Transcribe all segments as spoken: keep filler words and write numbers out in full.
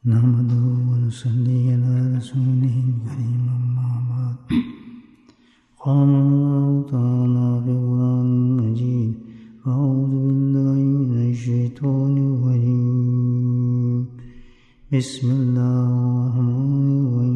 نحمده ونصلي على رسوله الكريم أما بعد قال الله تعالى في القرآن المجيد أعوذ بالله من الشيطان الرجيم بسم الله الرحمن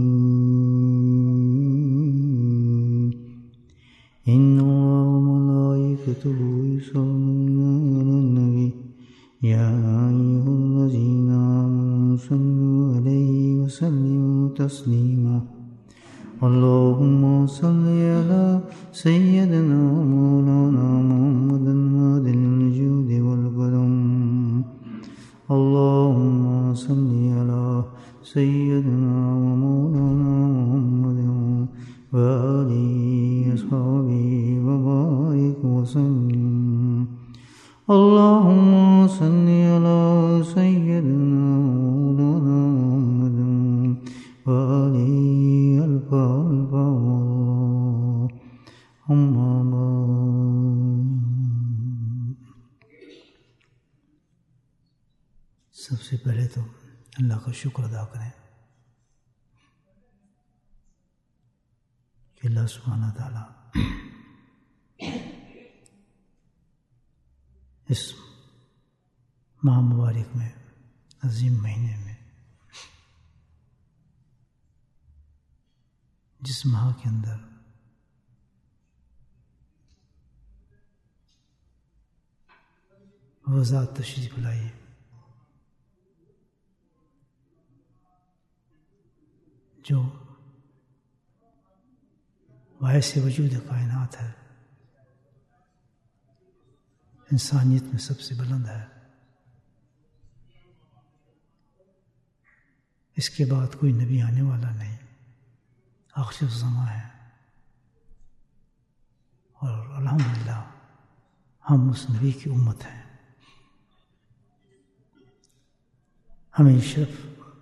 الرحيم إن الله وملائكته يصلون على النبي يا أيها الذين آمنوا صلوا عليه وسلموا تسليما اللهم صل على سيدنا مولانا محمد هادي الجود والكرم اللهم صل على سيدنا ومولانا محمد وآله وصحبه وبارك وسلم اللهم صل على سيدنا مولانا محمد وآله الف أما بعد سب سے پہلے تو اللہ کا شکر ادا کریں کہ اللہ سبحانہ تعالیٰ اس ماہ مبارک میں عظیم مہینے میں جس ماہ کے اندر وہ ذات تشریف لائی جو باعث وجود کائنات ہے، انسانیت میں سب سے بلند ہے، اس کے بعد کوئی نبی آنے والا نہیں، آخر الزماں ہے، اور الحمدللہ ہم اس نبی کی امت ہیں۔ ہمیں شرف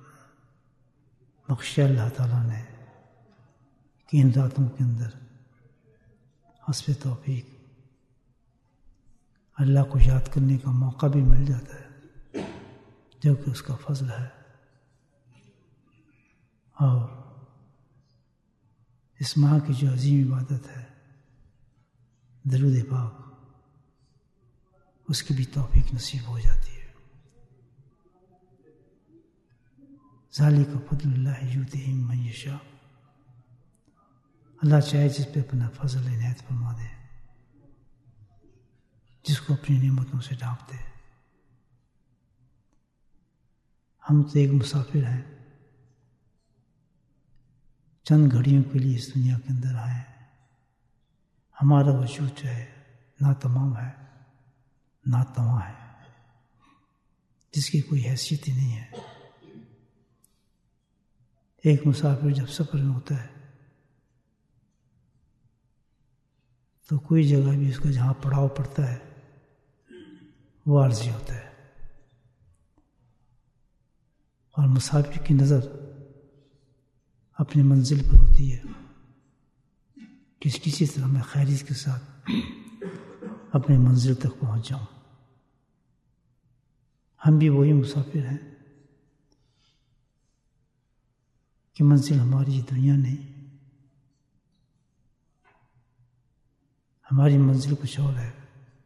بخشا اللہ تعالیٰ نے کہ ان راتوں کے اندر حسب توفیق اللہ کو یاد کرنے کا موقع بھی مل جاتا ہے، جو کہ اس کا فضل ہے، اور اس ماہ کی جو عظیم عبادت ہے درود پاک، اس کی بھی توفیق نصیب ہو جاتی ہے۔ ذالک فضل اللہ یؤتیہ من یشاء، اللہ چاہے جس پہ اپنا فضل عنایت فرما دے، جس کو اپنی نعمتوں سے ڈھانپ دے۔ ہم تو ایک مسافر ہیں، چند گھڑیوں کے لیے اس دنیا کے اندر آئے ہیں۔ ہمارا وجود جو ہے نہ تمام ہے نہ تواں ہے، جس کی کوئی حیثیت ہی نہیں ہے۔ ایک مسافر جب سفر میں ہوتا ہے تو کوئی جگہ بھی اس کا جہاں پڑاؤ پڑتا ہے وہ عارضی ہوتا ہے، اور مسافر کی نظر اپنی منزل پر ہوتی ہے کہ کسی طرح میں خیریت کے ساتھ اپنی منزل تک پہنچ جاؤں۔ ہم بھی وہی مسافر ہیں کہ منزل ہماری دنیا نہیں، ہماری منزل کچھ اور ہے۔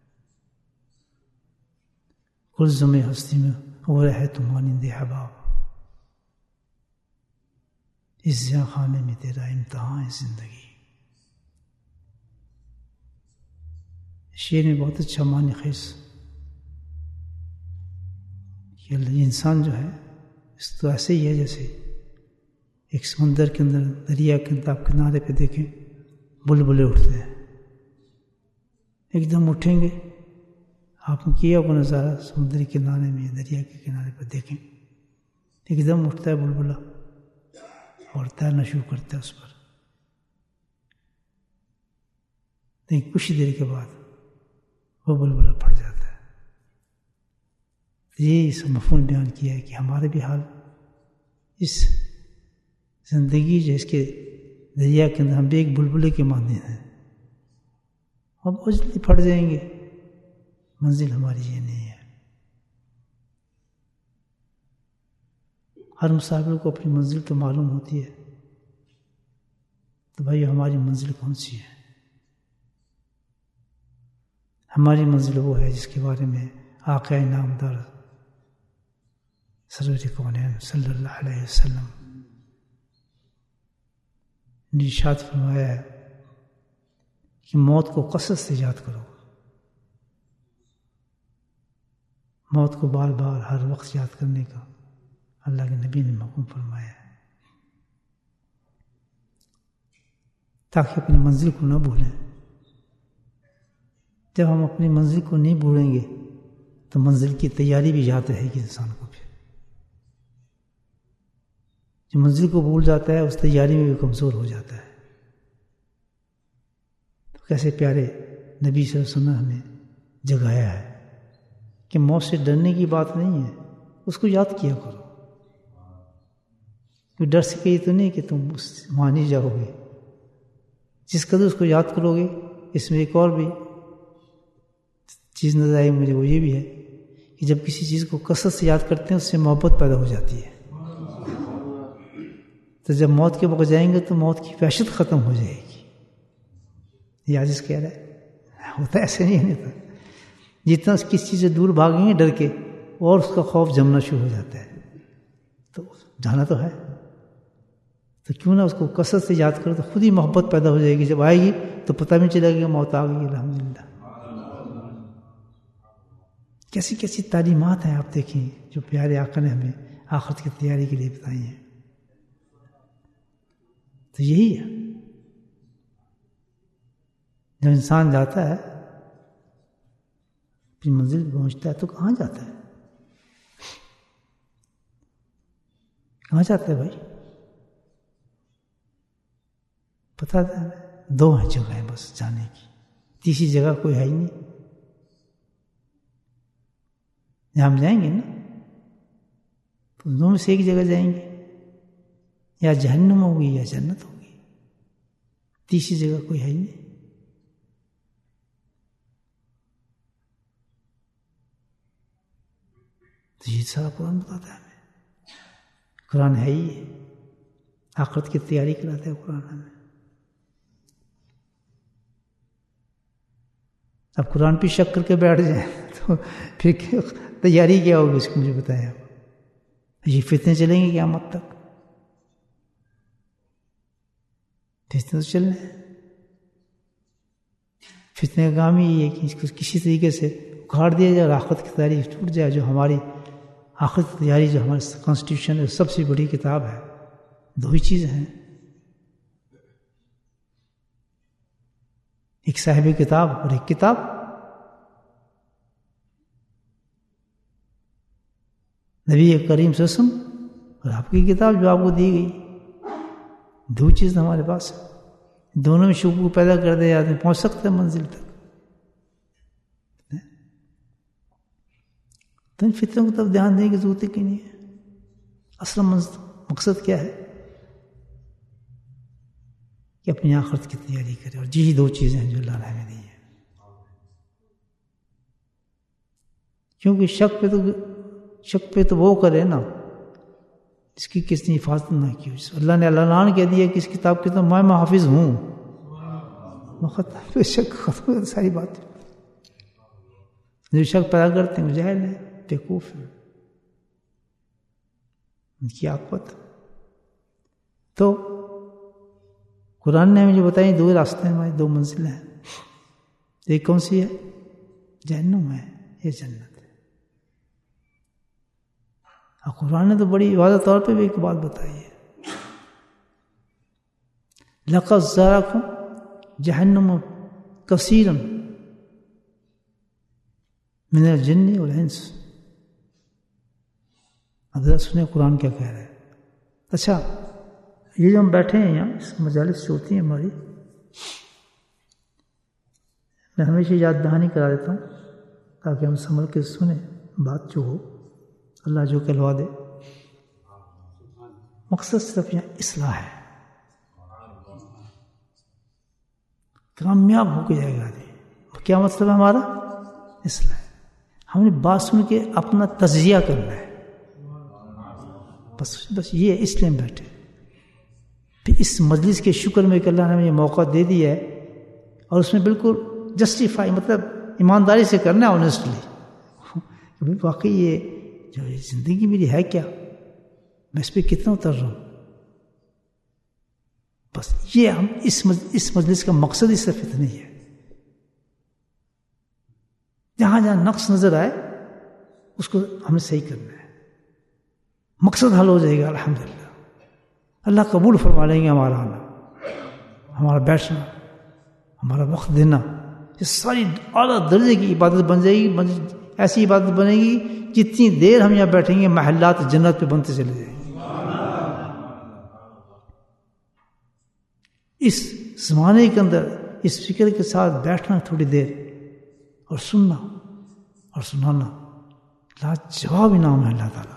کلزم ہستی میں ہو رہے تو مانند حباب، اس زیاں خانے میں تیرا امتحان ہے زندگی۔ شعر میں بہت اچھا معنی خیز کہ انسان جو ہے اس تو ایسے ہی ہے جیسے ایک سمندر کے اندر دریا کے اندر آپ کنارے پہ دیکھیں بلبلے اٹھتے ہیں، ایک دم اٹھیں گے، آپ نے کیا وہ نظارہ سمندری کنارے میں دریا کے کنارے پہ دیکھیں، ایک دم اٹھتا ہے بلبلا اور تیرنا شروع کرتا ہے اس پر، لیکن کچھ دیر کے بعد وہ بلبلا پھٹ جاتا ہے۔ یہ اس مفہوم بیان کیا ہے کہ ہمارے بھی حال اس زندگی جو اس کے دریا کے اندر ہم بھی ایک بلبلے کے مانند ہیں، اور بہت جلدی پھٹ جائیں گے، منزل ہماری یہ نہیں ہے۔ ہر مسافر کو اپنی منزل تو معلوم ہوتی ہے، تو بھائی ہماری منزل کون سی ہے؟ ہماری منزل وہ ہے جس کے بارے میں آقا نامدار سرور کونین صلی اللہ علیہ وسلم نے ارشاد فرمایا ہے کہ موت کو کثرت سے یاد کرو، موت کو بار بار ہر وقت یاد کرنے کا اللہ کے نبی نے حکم فرمایا ہے، تاکہ اپنی منزل کو نہ بھولیں۔ جب ہم اپنی منزل کو نہیں بھولیں گے تو منزل کی تیاری بھی یاد رہے گی انسان کو۔ پھر جو منزل کو بھول جاتا ہے اس تیاری میں بھی کمزور ہو جاتا ہے۔ تو کیسے پیارے نبی صلی اللہ علیہ وسلم نے ہمیں جگایا ہے کہ موت سے ڈرنے کی بات نہیں ہے، اس کو یاد کیا کرو۔ کوئی ڈر سے یہ تو نہیں کہ تم اس وہاں نہیں جاؤ گے، جس قدر اس کو یاد کرو گے۔ اس میں ایک اور بھی چیز نظر آئی مجھے، وہ یہ بھی ہے کہ جب کسی چیز کو کثرت سے یاد کرتے ہیں اس سے محبت پیدا ہو جاتی ہے، تو جب موت کے وقت جائیں گے تو موت کی وحشت ختم ہو جائے گی۔ یہ عاجز کہہ رہا ہے، ہوتا ایسے نہیں ہے، جتنا اس کسی چیز سے دور بھاگیں گے ڈر کے اور اس کا خوف جمنا شروع ہو جاتا ہے۔ تو جانا تو ہے تو کیوں نہ اس کو کثرت سے یاد کرو، تو خود ہی محبت پیدا ہو جائے گی۔ جب آئے گی تو پتہ نہیں چلے گا موت آ گئی۔ الحمدللہ کیسی کیسی تعلیمات ہیں آپ دیکھیں جو پیارے آقا نے ہمیں آخرت کی تیاری کے لیے بتائی ہیں۔ تو یہی ہے، جب انسان جاتا ہے اپنی منزل پہ پہنچتا ہے تو کہاں جاتا ہے؟ کہاں جاتا ہے بھائی؟ پتہ ہے دو ہیں جگہیں بس جانے کی، تیسری جگہ کوئی ہے ہی نہیں۔ جہاں ہم جائیں گے نا تو دونوں میں سے ایک جگہ جائیں گے، یا جہنم ہوگی یا جنت ہوگی، تیسری جگہ کوئی ہے ہی نہیں۔ تو یہ سارا قرآن بتاتا ہے ہمیں، قرآن ہے ہی ہے، آخرت کی تیاری کراتا ہے قرآن ہمیں۔ اب قرآن پہ شک کر کے بیٹھ جائیں تو پھر تیاری کیا ہوگی اس کو مجھے بتائیں آپ۔ یہ فتنے چلیں گے قیامت تک، فتنے تو چلنے ہیں۔ فتنے کا کام ہی یہ ہے کہ اس کو کسی طریقے سے اکھاڑ دیا جائے اور آخرت کی تیاری ٹوٹ جائے۔ جو ہماری آخرت کی تیاری، جو ہمارے کانسٹیٹیوشن ہے، سب سے بڑی کتاب ہے، دو ہی چیزیں ہیں، ایک صاحب کتاب اور ایک کتاب۔ نبی کریم صلی اللہ علیہ وسلم اور آپ کی کتاب جو آپ کو دی گئی، دو چیز ہمارے پاس ہے، دونوں میں شکوہ پیدا کر دے آدمی پہنچ سکتا ہے منزل تک۔ تو ان فتنوں کو تب دھیان دینے کی ضرورت کی نہیں ہے۔ اصل مقصد کیا ہے کہ اپنی آخرت کی تیاری کرے، اور یہی دو چیزیں ہیں جو اللہ نے ہمیں دی ہیں۔ کیونکہ شک پہ تو شک پہ تو وہ کرے نا جس کی کس نے حفاظت نہ کی۔ اللہ نے اعلان کہہ دیا کہ اس کتاب کے تو میں محافظ ہوں، ختم پہ شک ختم ہو ساری بات۔ جو شک پیدا کرتے ہیں وہ جاہل ہے، بیوقوف ہے، ان کی عاقبت۔ تو قرآن نے ہمیں جو بتائی دو راستے ہیں، ہماری دو منزلیں ہیں، ایک کون سی ہے؟ جہنم ہے، یہ جنت ہے۔ اور قرآن نے تو بڑی واضح طور پہ بھی ایک بات بتائی ہے، لَقَدْ زَرَكُمْ جَهَنَّمُ كَثِيرًا مِنَ الْجِنِّ وَالْإِنسِ۔ اب ذرا سنیں قرآن کیا کہہ رہا ہے۔ اچھا، یہ جو ہم بیٹھے ہیں یہاں، اس مجالس جو ہوتی ہیں ہماری، میں ہمیشہ یاد دہانی کرا دیتا ہوں تاکہ ہم سنبھل کے سنیں بات جو ہو، اللہ جو کہلوا دے۔ مقصد صرف یہاں اصلاح ہے، کامیاب ہو کے جائے گا آدمی۔ کیا مطلب ہے ہمارا؟ اصلاح ہے۔ ہم نے بات سن کے اپنا تجزیہ کرنا ہے، بس بس یہ ہے، اس لیے ہم بیٹھے. پھر اس مجلس کے شکر میں کہ اللہ نے ہمیں یہ موقع دے دیا ہے، اور اس میں بالکل جسٹیفائی مطلب ایمانداری سے کرنا ہے، آنیسٹلی. واقعی یہ جو زندگی میری ہے کیا، میں اس پہ کتنا اتر رہا ہوں. بس یہ ہم اس اس مجلس کا مقصد ہی صرف اتنا ہی ہے. جہاں جہاں نقص نظر آئے اس کو ہمیں صحیح کرنا ہے، مقصد حل ہو جائے گا الحمدللہ. اللہ قبول فرما لیں گے ہمارا آنا، ہمارا بیٹھنا، ہمارا وقت دینا. یہ ساری اعلیٰ درجے کی عبادت بن جائے گی، ایسی عبادت بنے گی جتنی دیر ہم یہاں بیٹھیں گے محلات جنت پہ بنتے چلے جائیں گے. اس زمانے کے اندر اس فکر کے ساتھ بیٹھنا تھوڑی دیر اور سننا اور سنانا لاجواب انعام ہے اللہ تعالیٰ،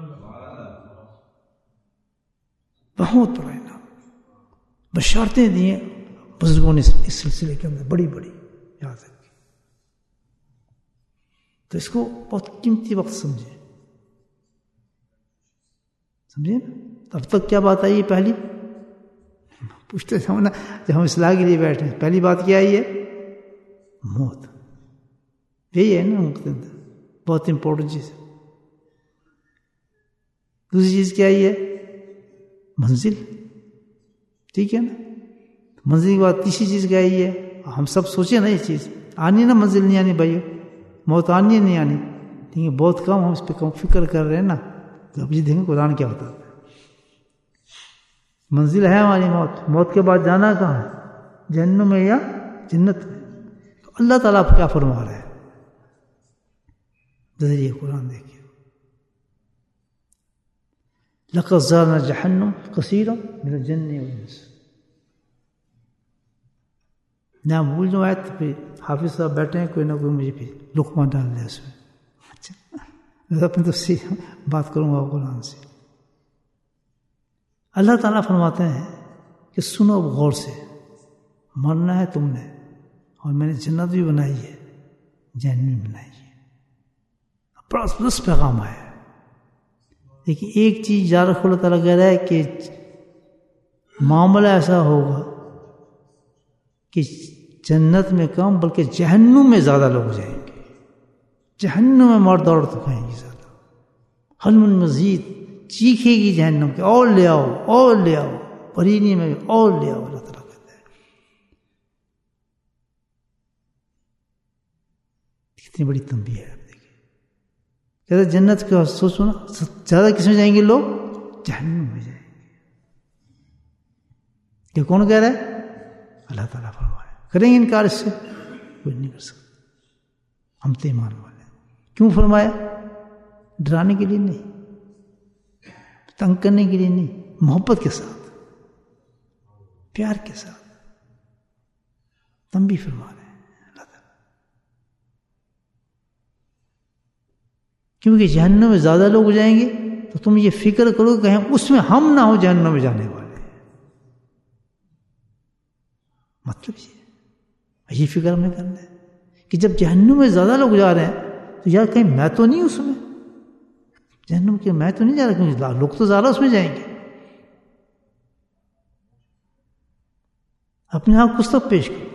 بہت بڑا انعام. بشارتیں دی ہیں بزرگوں نے اس سلسلے کے اندر بڑی بڑی، یاد رکھیں. تو اس کو بہت قیمتی وقت سمجھیں، سمجھے نا. اب تک کیا بات آئی ہے؟ پہلی پوچھتے تھے نا جب ہم اصلاح کے لیے بیٹھے ہیں، پہلی بات کیا آئی ہے؟ موت. یہی ہے نا مقتدر، بہت امپورٹنٹ چیز. دوسری چیز کیا آئی ہے؟ منزل. ٹھیک ہے نا. منزل کے بعد تیسری چیز کیا آئی ہے؟ ہم سب سوچیں نا یہ چیز آنی نا، منزل نہیں آنی بھائیو، موت آنی ہے نہیں آنی. لیکن بہت کم ہم اس پہ کم فکر کر رہے ہیں نا. تو اب یہ دیکھیں قرآن کیا ہوتا ہے. منزل ہے ہماری موت، موت کے بعد جانا کہاں ہے؟ جہنم میں یا جنت میں. تو اللہ تعالیٰ آپ کیا فرما رہے ہیں ذریعہ قرآن دیکھیے. لقد زارنا جہنم کثیرا من الجن والانس. نہ بھول جاؤں آئے تو پھر حافظ صاحب بیٹھے ہیں، کوئی نہ کوئی مجھے پھر لقمہ ڈال دیا اس میں. اچھا میں اپنی تفصیل بات کروں گا قرآن سے. اللہ تعالیٰ فرماتے ہیں کہ سنو اب غور سے، مرنا ہے تم نے، اور میں نے جنت بھی بنائی ہے، جہنم بھی بنائی ہے. بڑا زبردست پیغام آیا ہے. لیکن ایک چیز یاد رکھو، اللہ تعالیٰ کہہ رہا ہے کہ معاملہ ایسا ہوگا کہ جنت میں کم بلکہ جہنم میں زیادہ لوگ جائیں گے. جہنم میں مرد عورت کھائیں گے زیادہ. حل من مزید، چیخے گی جہنم کے، اور لے آؤ اور لے آؤ، پرینی میں اور لے آؤ. اللہ تعالیٰ کہتا ہے کتنی بڑی تنبیہ ہے. آپ دیکھیں کہتا ہے جنت کا سوچو نا، زیادہ کس میں جائیں گے لوگ؟ جہنم میں جائیں گے. یہ کون کہہ رہا ہے؟ اللہ تعالیٰ فرمایا. کریں گے انکار اس سے؟ کوئی نہیں کر سکتا. ہم تو ایمان والے ہیں. کیوں فرمایا؟ ڈرانے کے لیے نہیں، تنگ کرنے کے لیے نہیں، محبت کے ساتھ، پیار کے ساتھ تنبیہ فرما رہے ہیں اللہ تعالیٰ. کیونکہ جہنم میں زیادہ لوگ ہو جائیں گے تو تم یہ فکر کرو کہ اس میں ہم نہ ہو جہنم میں جانے والے. مطلب یہ یہ فکر ہم نے کرنا ہے کہ جب جہنم میں زیادہ لوگ جا رہے ہیں تو یار کہیں میں تو نہیں اس میں، جہنم کے میں تو نہیں جا رہا، کیونکہ لوگ تو زیادہ اس میں جائیں گے. اپنے آپ کو سب پیش کرو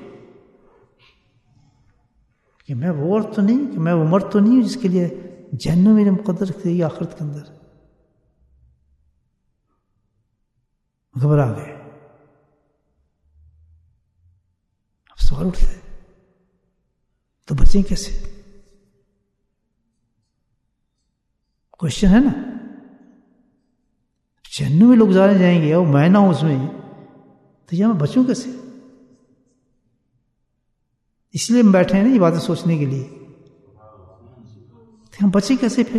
کہ میں وہ عورت تو نہیں، کہ میں وہ مرد تو نہیں ہوں جس کے لیے جہنم میرے مقدر رکھتے گی آخرت کے اندر. گھبرا گئے. اب سوال اٹھتا ہے تو بچیں کیسے؟ کوشچن ہے نا. جہنم میں لوگ جانے جائیں گے اور میں نہ ہوں اس میں، تو یہ میں بچوں کیسے؟ اس لیے ہم بیٹھے ہیں نا یہ باتیں سوچنے کے لیے. ہم بچے کیسے پھر؟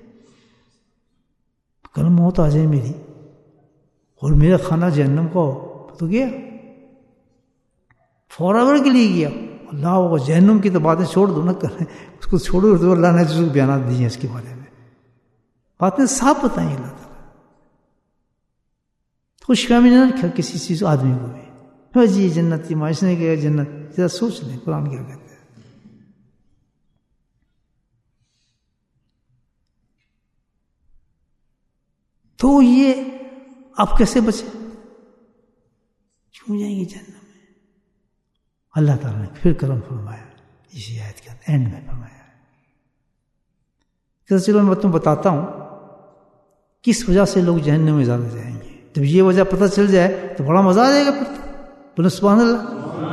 کل موت آ جائے میری اور میرا کھانا جہنم کا ہو تو گیا، فار ایور کے لیے گیا. اللہ وہ جہنم کی تو باتیں چھوڑ دو نا، کریں اس کو چھوڑو تو اللہ نے جو بیانات دیے ہیں اس کے بارے میں باتیں صاف بتائیں. اللہ تعالیٰ خوش فہمی نہ رکھا کسی چیز آدمی کو بھی، جی جنت ماں اس نے کہا جنت. ذرا سوچ لیں قرآن کیا کہتا ہے. تو یہ آپ کیسے بچے؟ کیوں جائیں گے جہنم میں؟ اللہ تعالیٰ نے پھر کرم فرمایا اسی آیت کے اینڈ میں فرمایا کہ چلو میں تمہیں بتاتا ہوں کس وجہ سے لوگ جہنم میں زیادہ جائیں گے. جب یہ وجہ پتہ چل جائے تو بڑا مزہ آ جائے گا. پھر بولے سبحان اللہ.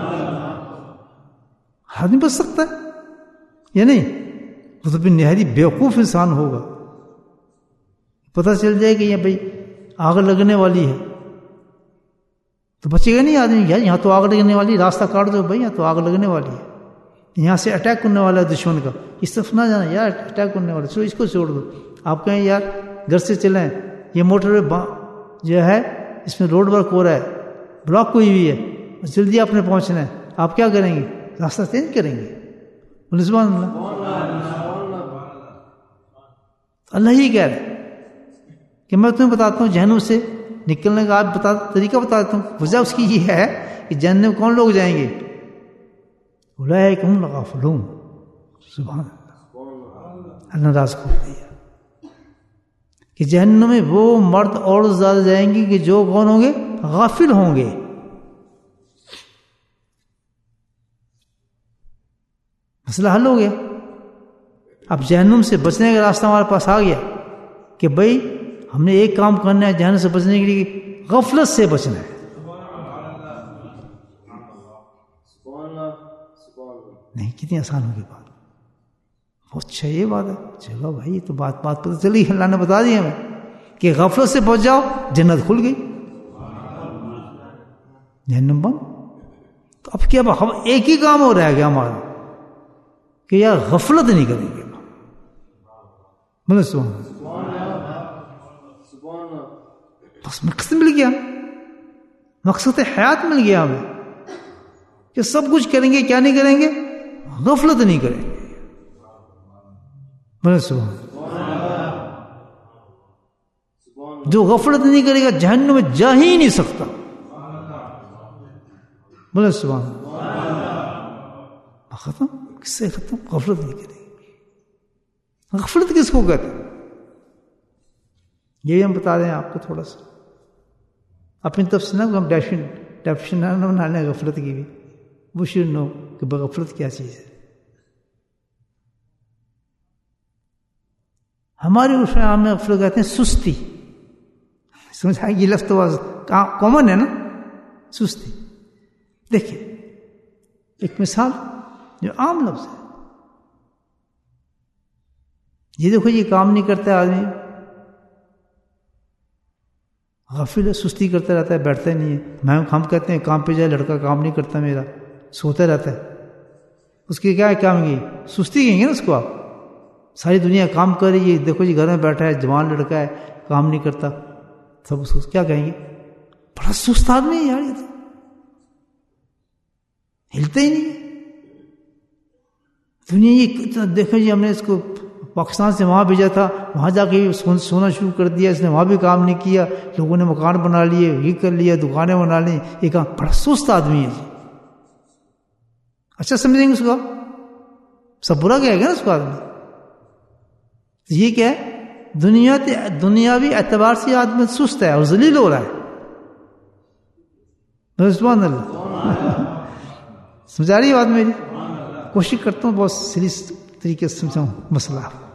آدمی بچ سکتا ہے یا نہیں؟ وہ تو پھر نہایت بیوقوف انسان ہوگا. پتہ چل جائے کہ یہ بھائی آگ لگنے والی ہے تو بچے گا نہیں آدمی. یار یہاں تو آگ لگنے والی، راستہ کاٹ دو بھائی، یہاں تو آگ لگنے والی ہے، یہاں سے اٹیک کرنے والا ہے دشمن کا، اس طرف نہ جانا یار، اٹیک کرنے والا، چلو اس کو چھوڑ دو. آپ کہیں یار گھر سے چلیں، یہ موٹر وے جو ہے اس میں روڈ ورک ہو رہا ہے، بلاک ہوئی ہوئی ہے، جلدی آپ نے پہنچنا ہے، آپ کیا کریں گے؟ راستہ چینج کریں گے. بولے سبحان اللہ. اللہ ہی کہہ رہے کہ میں تمہیں بتاتا ہوں جہنم سے نکلنے کا، آپ بتا طریقہ بتاتا ہوں. وجہ اس کی یہ ہے کہ جہنم کون لوگ جائیں گے؟ اولئک هم الغافلون. سبحان اللہ. اللہ راز کھول دیا کہ جہنم میں وہ مرد اور زیادہ جائیں گے کہ جو کون ہوں گے؟ غافل ہوں گے. مسئلہ حل ہو گیا. اب جہنم سے بچنے کا راستہ ہمارے پاس آ گیا کہ بھائی ہم نے ایک کام کرنا ہے جہنم سے بچنے کے لیے، غفلت سے بچنا ہے. نہیں، کتنی آسان ہوگی بات. بہت اچھا یہ بات ہے. چلو بھائی تو بات بات پتہ چلی، اللہ نے بتا دیا ہمیں کہ غفلت سے بچ جاؤ، جنت کھل گئی، جہنم بند. تو اب کیا ہم ایک ہی کام ہو رہا گیا ہمارا کہ یار غفلت نہیں کریں گے. بس مقصد مل گیا، مقصد حیات مل گیا ہمیں کہ سب کچھ کریں گے، کیا نہیں کریں گے؟ غفلت نہیں کریں گے. جو غفلت نہیں کرے گا جہنم میں جا ہی نہیں سکتا. بولے سبحان اللہ. ختم. کس سے ختم؟ غفلت نہیں کرے گی. غفلت کس کو کہتے ہیں؟ یہی ہم بتا دیں آپ کو تھوڑا سا اپنی طرف سے نا. ہم ڈیفین ڈیفینیشن نہ بنا لیں غفلت کی بھی. وہ شوڈ نو کہ غفلت کیا چیز ہے. ہماری عرف عام میں غفلت کہتے ہیں سستی. سمجھا؟ یہ لفظ تو کامن ہے نا، سستی. دیکھیے ایک مثال جو عام لفظ ہے، یہ دیکھو یہ کام نہیں کرتا آدمی، غافل ہے، سستی کرتا رہتا ہے، بیٹھتا نہیں ہے. میں ہم کہتے ہیں کام پہ جائے، لڑکا کام نہیں کرتا میرا، سوتا رہتا ہے. اس کی کیا ہے کام کی؟ سستی کہیں گے نا اس کو آپ. ساری دنیا کام کر رہی ہے، دیکھو جی گھر میں بیٹھا ہے، جوان لڑکا ہے، کام نہیں کرتا، سب اس کو کیا کہیں گے؟ بڑا سست آدمی ہے یار، یہ تو ہلتا ہی نہیں ہے. دنیا یہ دیکھو جی ہم نے اس کو پاکستان سے وہاں بھیجا تھا، وہاں جا کے سونا شروع کر دیا، اس نے وہاں بھی کام نہیں کیا، لوگوں نے مکان بنا لیے، یہ کر لیا، دکانیں بنا لی، یہ کام. بڑا سست آدمی ہے جی. اچھا سمجھیں گے اس کو؟ سب برا کہے گا نا اس کو آدمی. یہ کیا ہے؟ دنیا دنیاوی اعتبار سے آدمی سست ہے اور ذلیل ہو رہا ہے. سبحان اللہ. سمجھا رہی بات میری؟ کوشش کرتا ہوں بہت سیریس طریقے سے سمجھاؤں مسئلہ.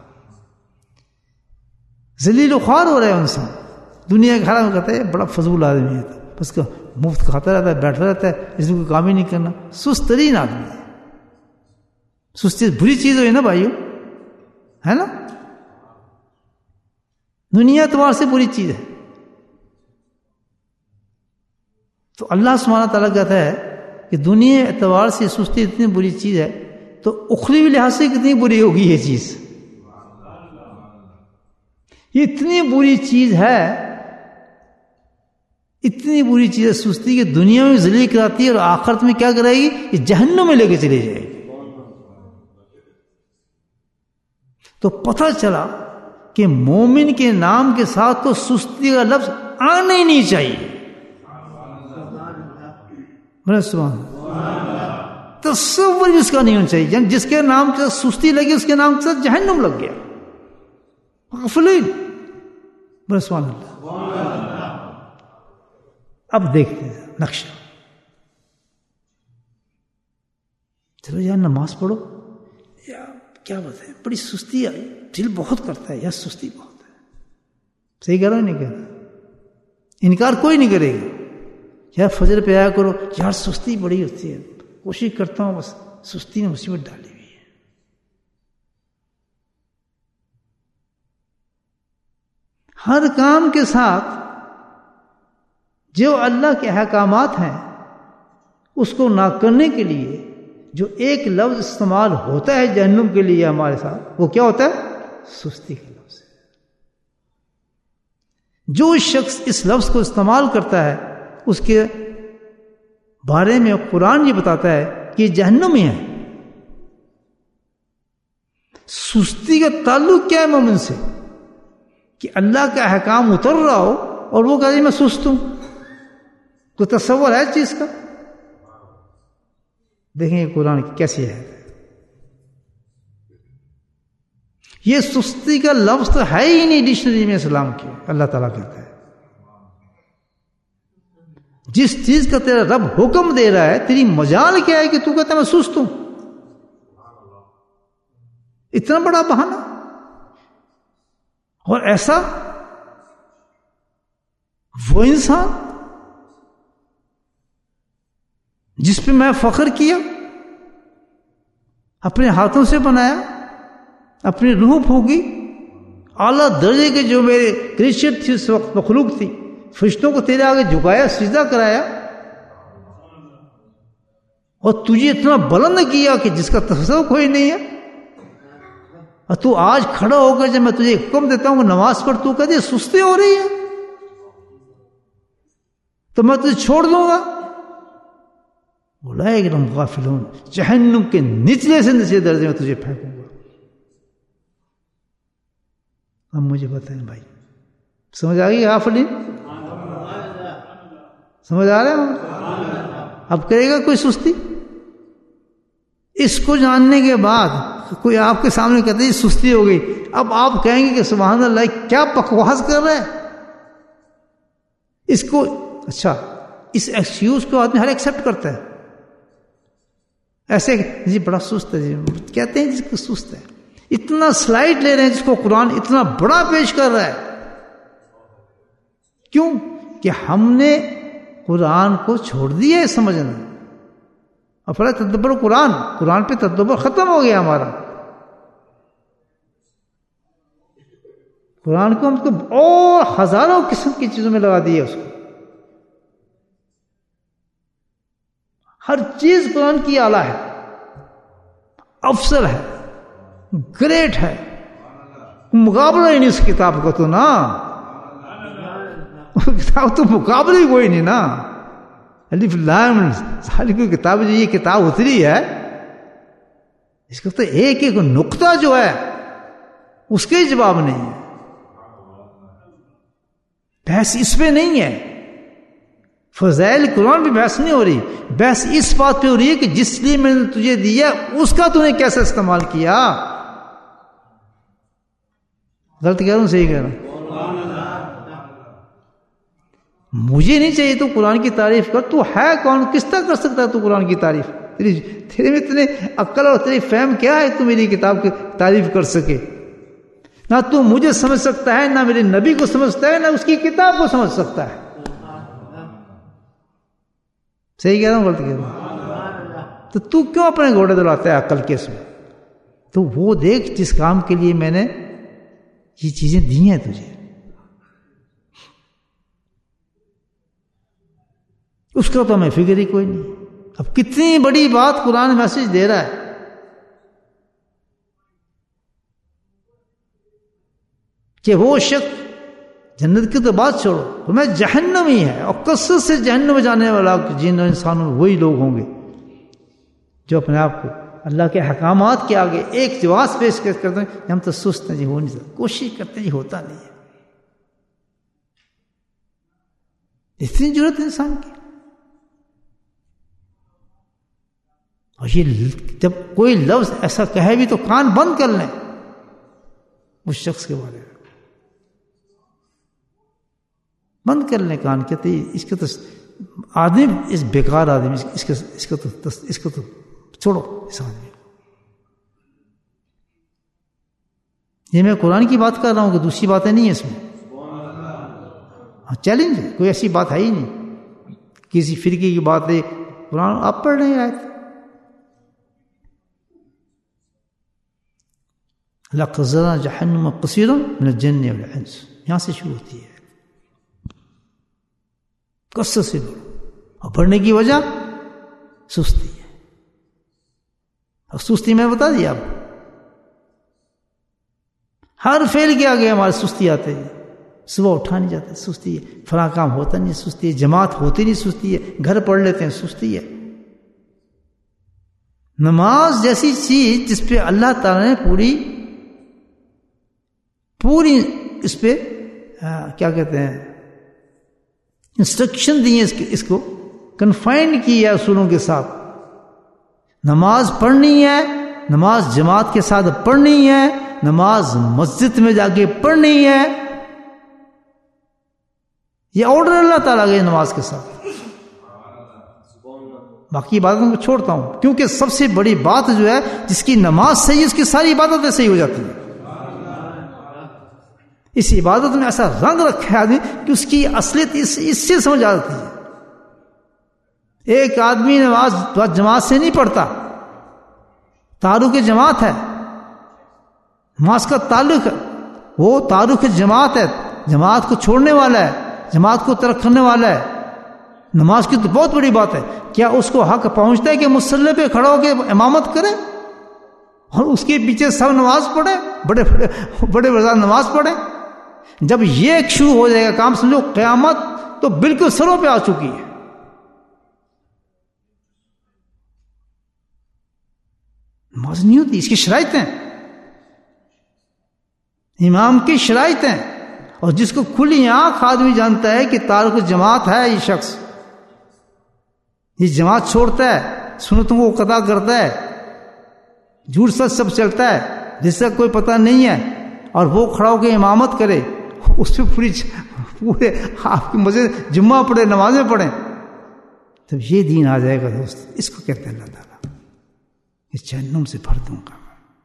ذلیل و خوار ہو رہا ہے انسان. دنیا کے حالات میں کہتا ہے بڑا فضول آدمی ہے، بس کا مفت کھاتا رہتا ہے، بیٹھا رہتا ہے، اس میں کوئی کام ہی نہیں کرنا. سست ترین آدمی ہے. سستی بری چیز ہوئی نا بھائیو، ہے نا؟ دنیا اعتبار سے بری چیز ہے. تو اللہ سبحانہ تعالیٰ کہتا ہے کہ دنیا اعتبار سے سستی اتنی بری چیز ہے تو اخروی لحاظ سے کتنی بری ہوگی یہ چیز. یہ اتنی بری چیز ہے، اتنی بری چیز ہے سستی کہ دنیا میں ذلیل کراتی ہے اور آخرت میں کیا کرے گی؟ یہ جہنم میں لے کے چلی جائے گی. تو پتہ چلا کہ مومن کے نام کے ساتھ تو سستی کا لفظ آنا ہی نہیں چاہیے. تصور جس کا نہیں ہونا چاہیے. یعنی جس کے نام کے ساتھ سستی لگی اس کے نام کے ساتھ جہنم لگ گیا. غفلین بس سبحان اللہ. اب دیکھتے ہیں نقشہ. چلو یار نماز پڑھو. یار کیا بات ہے, بڑی سستی آئی, دل بہت کرتا ہے یار, سستی بہت ہے. صحیح کہہ رہا نہیں کہہ رہا, انکار کوئی نہیں کرے گا. یار فجر پہ آیا کرو, یار سستی بڑی ہوتی ہے, کوشش کرتا ہوں, بس سستی نے مصیبت ڈالی ہوئی ہے. ہر کام کے ساتھ جو اللہ کے احکامات ہیں اس کو نہ کرنے کے لیے جو ایک لفظ استعمال ہوتا ہے جہنم کے لیے ہمارے ساتھ, وہ کیا ہوتا ہے؟ سستی کا لفظ ہے. جو شخص اس لفظ کو استعمال کرتا ہے اس کے بارے میں قرآن یہ بتاتا ہے کہ جہنم ہی ہے. سستی کا تعلق کیا ہے مومن سے؟ کہ اللہ کا احکام اتر رہا ہو اور وہ کہے میں سست ہوں. تو تصور ہے اس چیز کا؟ دیکھیں یہ قرآن کی کیسی ہے. یہ سستی کا لفظ تو ہے ہی نہیں ڈکشنری میں اسلام کی. اللہ تعالیٰ کہتا ہے جس چیز کا تیرا رب حکم دے رہا ہے, تیری مجال کیا ہے کہ تو کہتا ہے میں سست ہوں؟ اتنا بڑا بہانہ. اور ایسا وہ انسان جس پہ میں فخر کیا, اپنے ہاتھوں سے بنایا, اپنی روح پھونکی, اعلیٰ درجے کے جو میرے کریشن تھی اس وقت, مخلوق تھی, فرشتوں کو تیرے آگے جھکایا, سجدہ کرایا, اور تجھے اتنا بلند کیا کہ جس کا تصور کوئی نہیں ہے. اور تو آج کھڑا ہو کر جب میں تجھے حکم دیتا ہوں کہ نماز پڑھ, تو کہتے سستی ہو رہی ہے تو میں تجھے چھوڑ دوں گا. بولا ایک دم غافلون, جہنم کے نچلے سے نچلے درجے میں تجھے پھینکوں گا. اب مجھے بتائیں بھائی, سمجھ آ گئی غافلین؟ سمجھ آ رہا ہے؟ اب کرے گا کوئی سستی؟ اس کو جاننے کے بعد کوئی آپ کے سامنے کہتے ہیں سستی ہو گئی, اب آپ کہیں گے کہ سبحان اللہ کیا بکواس کر رہا ہے اس کو. اچھا, اس ایکسکیوز کو آدمی ہر ایکسپٹ کرتا ہے. ایسے جی بڑا سست ہے, جی کہتے ہیں جس کو سست ہے, اتنا سلائڈ لے رہے ہیں جس کو قرآن اتنا بڑا پیش کر رہا ہے. کیوں کہ ہم نے قرآن کو چھوڑ دیا ہے سمجھنا. اور پھر تدبر قرآن, قرآن پہ تدبر ختم ہو گیا ہمارا. قرآن کو ہم کو اور ہزاروں قسم کی چیزوں میں لگا دیا. اس کو ہر چیز قرآن کی اعلیٰ ہے, افضل ہے, گریٹ ہے. مقابلہ ہی نہیں اس کتاب کو تو نا, کتاب تو مقابلہ ہی کوئی نہیں نا. الف لام ساری کوئی کتاب جو یہ کتاب اتری ہے اس کا تو ایک ایک نقطہ جو ہے اس کے جواب نہیں ہے. بحث اس پہ نہیں ہے. فضائل قرآن پہ بحث نہیں ہو رہی, بحث اس بات پہ ہو رہی ہے کہ جس لیے میں نے تجھے دیا اس کا تو نے کیسے استعمال کیا. غلط کہہ رہا ہوں صحیح کہہ رہا ہوں؟ مجھے نہیں چاہیے تو قرآن کی تعریف کر. تو ہے کون, کس طرح کر سکتا ہے تو قرآن کی تعریف؟ تیری تیرے میں اتنے عقل اور تیری فہم کیا ہے تو میری کتاب کی تعریف کر سکے؟ نہ تو مجھے سمجھ سکتا ہے, نہ میرے نبی کو سمجھتا ہے, نہ اس کی کتاب کو سمجھ سکتا ہے. صحیح کہہ رہا ہوں غلط کہہ رہا ہوں؟ تو تو کیوں اپنے گھوڑے دلاتا ہے عقل کے میں؟ تو وہ دیکھ جس کام کے لیے میں نے یہ چیزیں دی ہیں تجھے, اس کا تو ہمیں فکر ہی کوئی نہیں. اب کتنی بڑی بات قرآن میسج دے رہا ہے کہ وہ شخص, جنت کی تو بات چھوڑو, میں جہنم ہی ہے, اور کثرت سے جہنم جانے والا جن انسانوں وہی لوگ ہوں گے جو اپنے آپ کو اللہ کے احکامات کے آگے ایک جواز پیش کرتے ہیں ہم تو سست ہیں جی, ہو نہیں سکتا, کوشش کرتے جی ہوتا نہیں ہے. اتنی ضرورت ہے انسان کی. اور یہ جب کوئی لفظ ایسا کہے بھی تو کان بند کر لیں اس شخص کے بارے میں. بند کر لیں کان. کہتے اس کو تو آدمی اس بیکار آدمی اس کو اس کو تو اس کو تو چھوڑو اس آدمی کو. یہ میں قرآن کی بات کر رہا ہوں کہ دوسری باتیں نہیں ہیں اس میں. چیلنج ہے, کوئی ایسی بات ہے ہی نہیں کسی فرقے کی بات ہے. قرآن آپ پڑھ رہے ہیں آیت. لَقَدْ زَرَعْنَا جَهَنَّمَ كَثِيرًا مِنَ الْجِنِّ وَالْإِنسِ. یہاں سے شروع ہوتی ہے کثرت سے بڑھو. اور بڑھنے کی وجہ سستی ہے. اور سستی میں بتا دیا آپ, ہر فعل کے آگے ہمارے سستی آتے ہیں. صبح اٹھا نہیں جاتا سستی ہے, فلاں کام ہوتا نہیں سستی ہے, جماعت ہوتی نہیں سستی ہے, گھر پڑھ لیتے ہیں سستی ہے. نماز جیسی چیز جس پہ اللہ تعالی نے پوری پوری اس پہ کیا کہتے ہیں انسٹرکشن دی ہے, اس کو کنفائنڈ کی ہے اصولوں کے ساتھ. نماز پڑھنی ہے, نماز جماعت کے ساتھ پڑھنی ہے, نماز مسجد میں جا کے پڑھنی ہے. یہ آرڈر اللہ تعالیٰ کے نماز کے ساتھ. باقی عبادتوں کو چھوڑتا ہوں کیونکہ سب سے بڑی بات جو ہے جس کی نماز صحیح اس کی ساری عبادتیں صحیح ہو جاتی ہیں. اس عبادت میں ایسا رنگ رکھا ہے آدمی کہ اس کی اصلیت اس, اس سے سمجھ آتی ہے. ایک آدمی نماز جماعت سے نہیں پڑھتا, تعلق جماعت ہے, نماز کا تعلق ہے, وہ تعلق جماعت ہے, جماعت کو چھوڑنے والا ہے, جماعت کو ترک کرنے والا ہے. نماز کی تو بہت بڑی بات ہے. کیا اس کو حق پہنچتا ہے کہ مصلی پہ کھڑا ہو کے امامت کرے اور اس کے پیچھے سب نماز پڑھے, بڑے بڑے بڑے بڑے نماز پڑھے؟ جب یہ ایک شروع ہو جائے گا کام, سمجھو قیامت تو بالکل سروں پہ آ چکی ہے. نماز نہیں ہوتی, اس کی شرائط ہیں, امام کی شرائط ہیں. اور جس کو کھلی آنکھ آدمی جانتا ہے کہ تعلق جماعت ہے یہ شخص, یہ جماعت چھوڑتا ہے, سنتوں کو قطع کرتا ہے, جھوٹ سچ سب چلتا ہے, جس کا کوئی پتہ نہیں ہے, اور وہ کھڑا ہو کے امامت کرے, اس پہ پوری پورے آپ کی مسجد جمعہ پڑھے, نمازیں پڑھیں, تب یہ دین آ جائے گا دوست. اس کو کہتے ہیں اللہ تعالیٰ اس جہنم سے بھر دوں گا.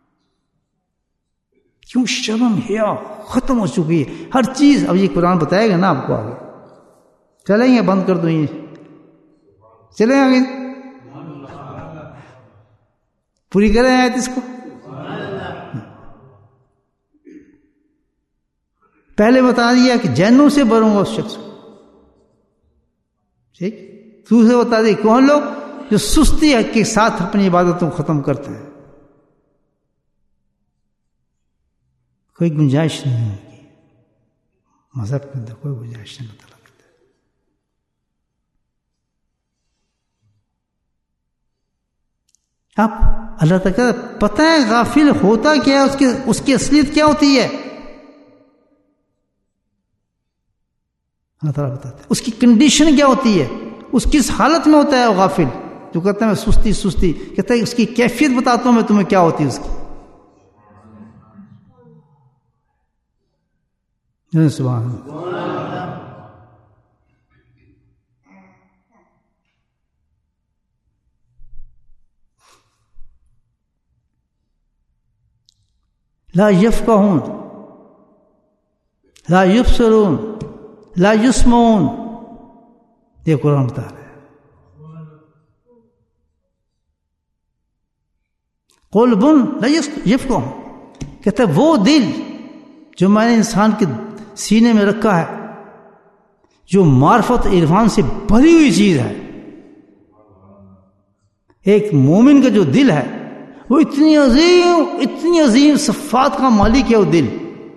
کیوں شرم حیا ختم ہو چکی ہے ہر چیز. اب یہ قرآن بتائے گا نا آپ کو آگے. چلیں گے, بند کر دوں یہ, چلیں آگے پوری کریں آیت اس کو. پہلے بتا دیا کہ جہنم سے بھروں گا اس شخص کو, ٹھیک. دوسرے بتا دیا کون لوگ جو سستی کے ساتھ اپنی عبادتوں کو ختم کرتے ہیں. کوئی گنجائش نہیں ہوگی مذہب کے اندر, کوئی گنجائش نہیں ہوتا. اب اللہ تعالیٰ پتہ ہے غافل ہوتا کیا ہے, اس کی اس کی اصلیت کیا ہوتی ہے اللہ تعالیٰ بتاتے ہیں. اس کی کنڈیشن کیا ہوتی ہے, اس کس حالت میں ہوتا ہے وہ غافل جو کہتا ہے میں سستی سستی, کہتا ہے اس کی کیفیت بتاتا ہوں میں تمہیں کیا ہوتی ہے اس کی. سبحان اللہ. لا یفقہون لا یبصرون لا یسمعون, یہ قرآن بتا رہا ہے. قلب لا یفقہون, کہتا ہے وہ دل جو میں نے انسان کے سینے میں رکھا ہے, جو معرفت عرفان سے بھری ہوئی چیز ہے. ایک مومن کا جو دل ہے وہ اتنی عظیم اتنی عظیم صفات کا مالک ہے وہ دل,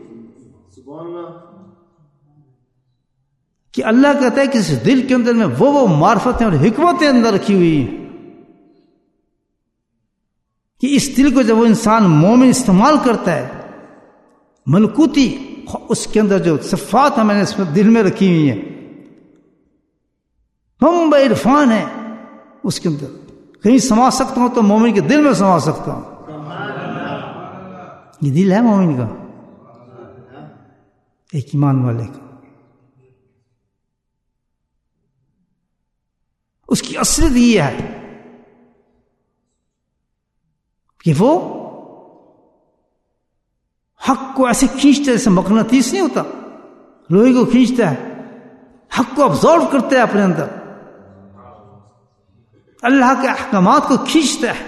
کہ اللہ کہتا ہے کہ اس دل کے اندر میں وہ وہ معرفتیں اور حکمتیں اندر رکھی ہوئی ہیں کہ اس دل کو جب وہ انسان مومن استعمال کرتا ہے ملکوتی, اس کے اندر جو صفات ہیں میں نے اس میں دل میں رکھی ہوئی ہیں, ہم بے عرفان ہیں اس کے اندر. کہیں سما سکتا ہوں تو مومن کے دل میں سما سکتا ہوں. یہ دل ہے مومن کا, ایک ایمان والے کا. اس کی اصلیت یہ ہے کہ وہ حق کو ایسے کھینچتا ہے جیسے مقناطیس نہیں ہوتا، لوہے کو کھینچتا ہے، حق کو ابزارو کرتا ہے اپنے اندر، اللہ کے احکامات کو کھینچتا ہے،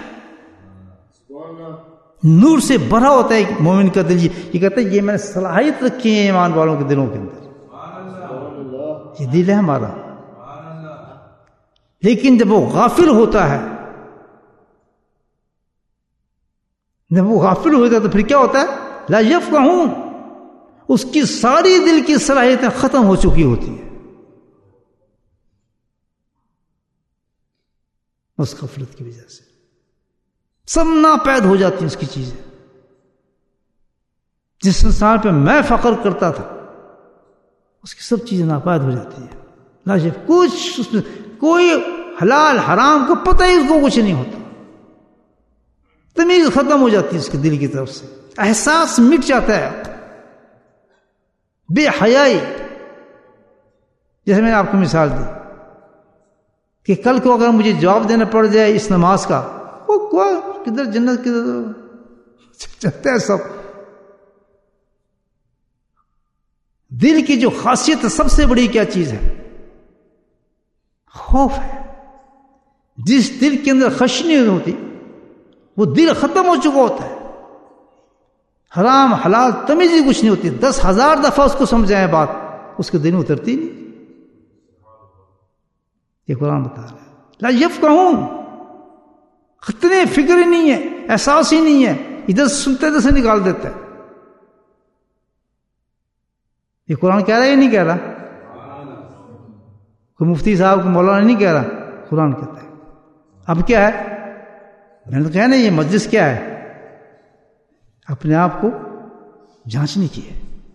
نور سے بھرا ہوتا ہے ایک مومن کا دل. یہ کہتا ہے یہ میں نے صلاحیت رکھی ہے ایمان والوں کے دلوں کے اندر، یہ دل ہے ہمارا. لیکن جب وہ غافل ہوتا ہے، جب وہ غافل ہوتا ہے تو پھر کیا ہوتا ہے؟ لا یفقہون، اس کی ساری دل کی صلاحیتیں ختم ہو چکی ہوتی ہیں اس غفلت کی وجہ سے. سب ناپید ہو جاتی ہیں اس کی چیزیں. جس انسان پہ میں فخر کرتا تھا اس کی سب چیزیں ناپید ہو جاتی ہیں. لا شک کچھ اس میں کوئی حلال حرام کو پتہ ہی اس کو کچھ نہیں ہوتا، تمیز ختم ہو جاتی ہے اس کے دل کی طرف سے، احساس مٹ جاتا ہے. بے حیائی، جیسے میں نے آپ کو مثال دی کہ کل کو اگر مجھے جواب دینا پڑ جائے اس نماز کا، وہ کوئی کدھر جنت کدھر چلتا ہے سب. دل کی جو خاصیت ہے سب سے بڑی کیا چیز ہے؟ خوف ہے. جس دل کے اندر خشی نہیں ہوتی وہ دل ختم ہو چکا ہوتا ہے. حرام حلال تمیز ہی کچھ نہیں ہوتی. دس ہزار دفعہ اس کو سمجھائیں بات، اس کے دل میں اترتی نہیں. یہ قرآن بتا رہا ہے لا یفقہون، اتنے فکر ہی نہیں ہے، احساس ہی نہیں ہے، ادھر سنتے ادھر سے نکال دیتا ہے. یہ قرآن کہہ رہا ہے یا نہیں کہہ رہا؟ کوئی مفتی صاحب کو مولانا نہیں کہہ رہا، قرآن کہتا ہے. اب کیا ہے؟ میں نے تو کہا نا یہ مجلس کیا ہے؟ اپنے آپ کو جانچنے کی ہے.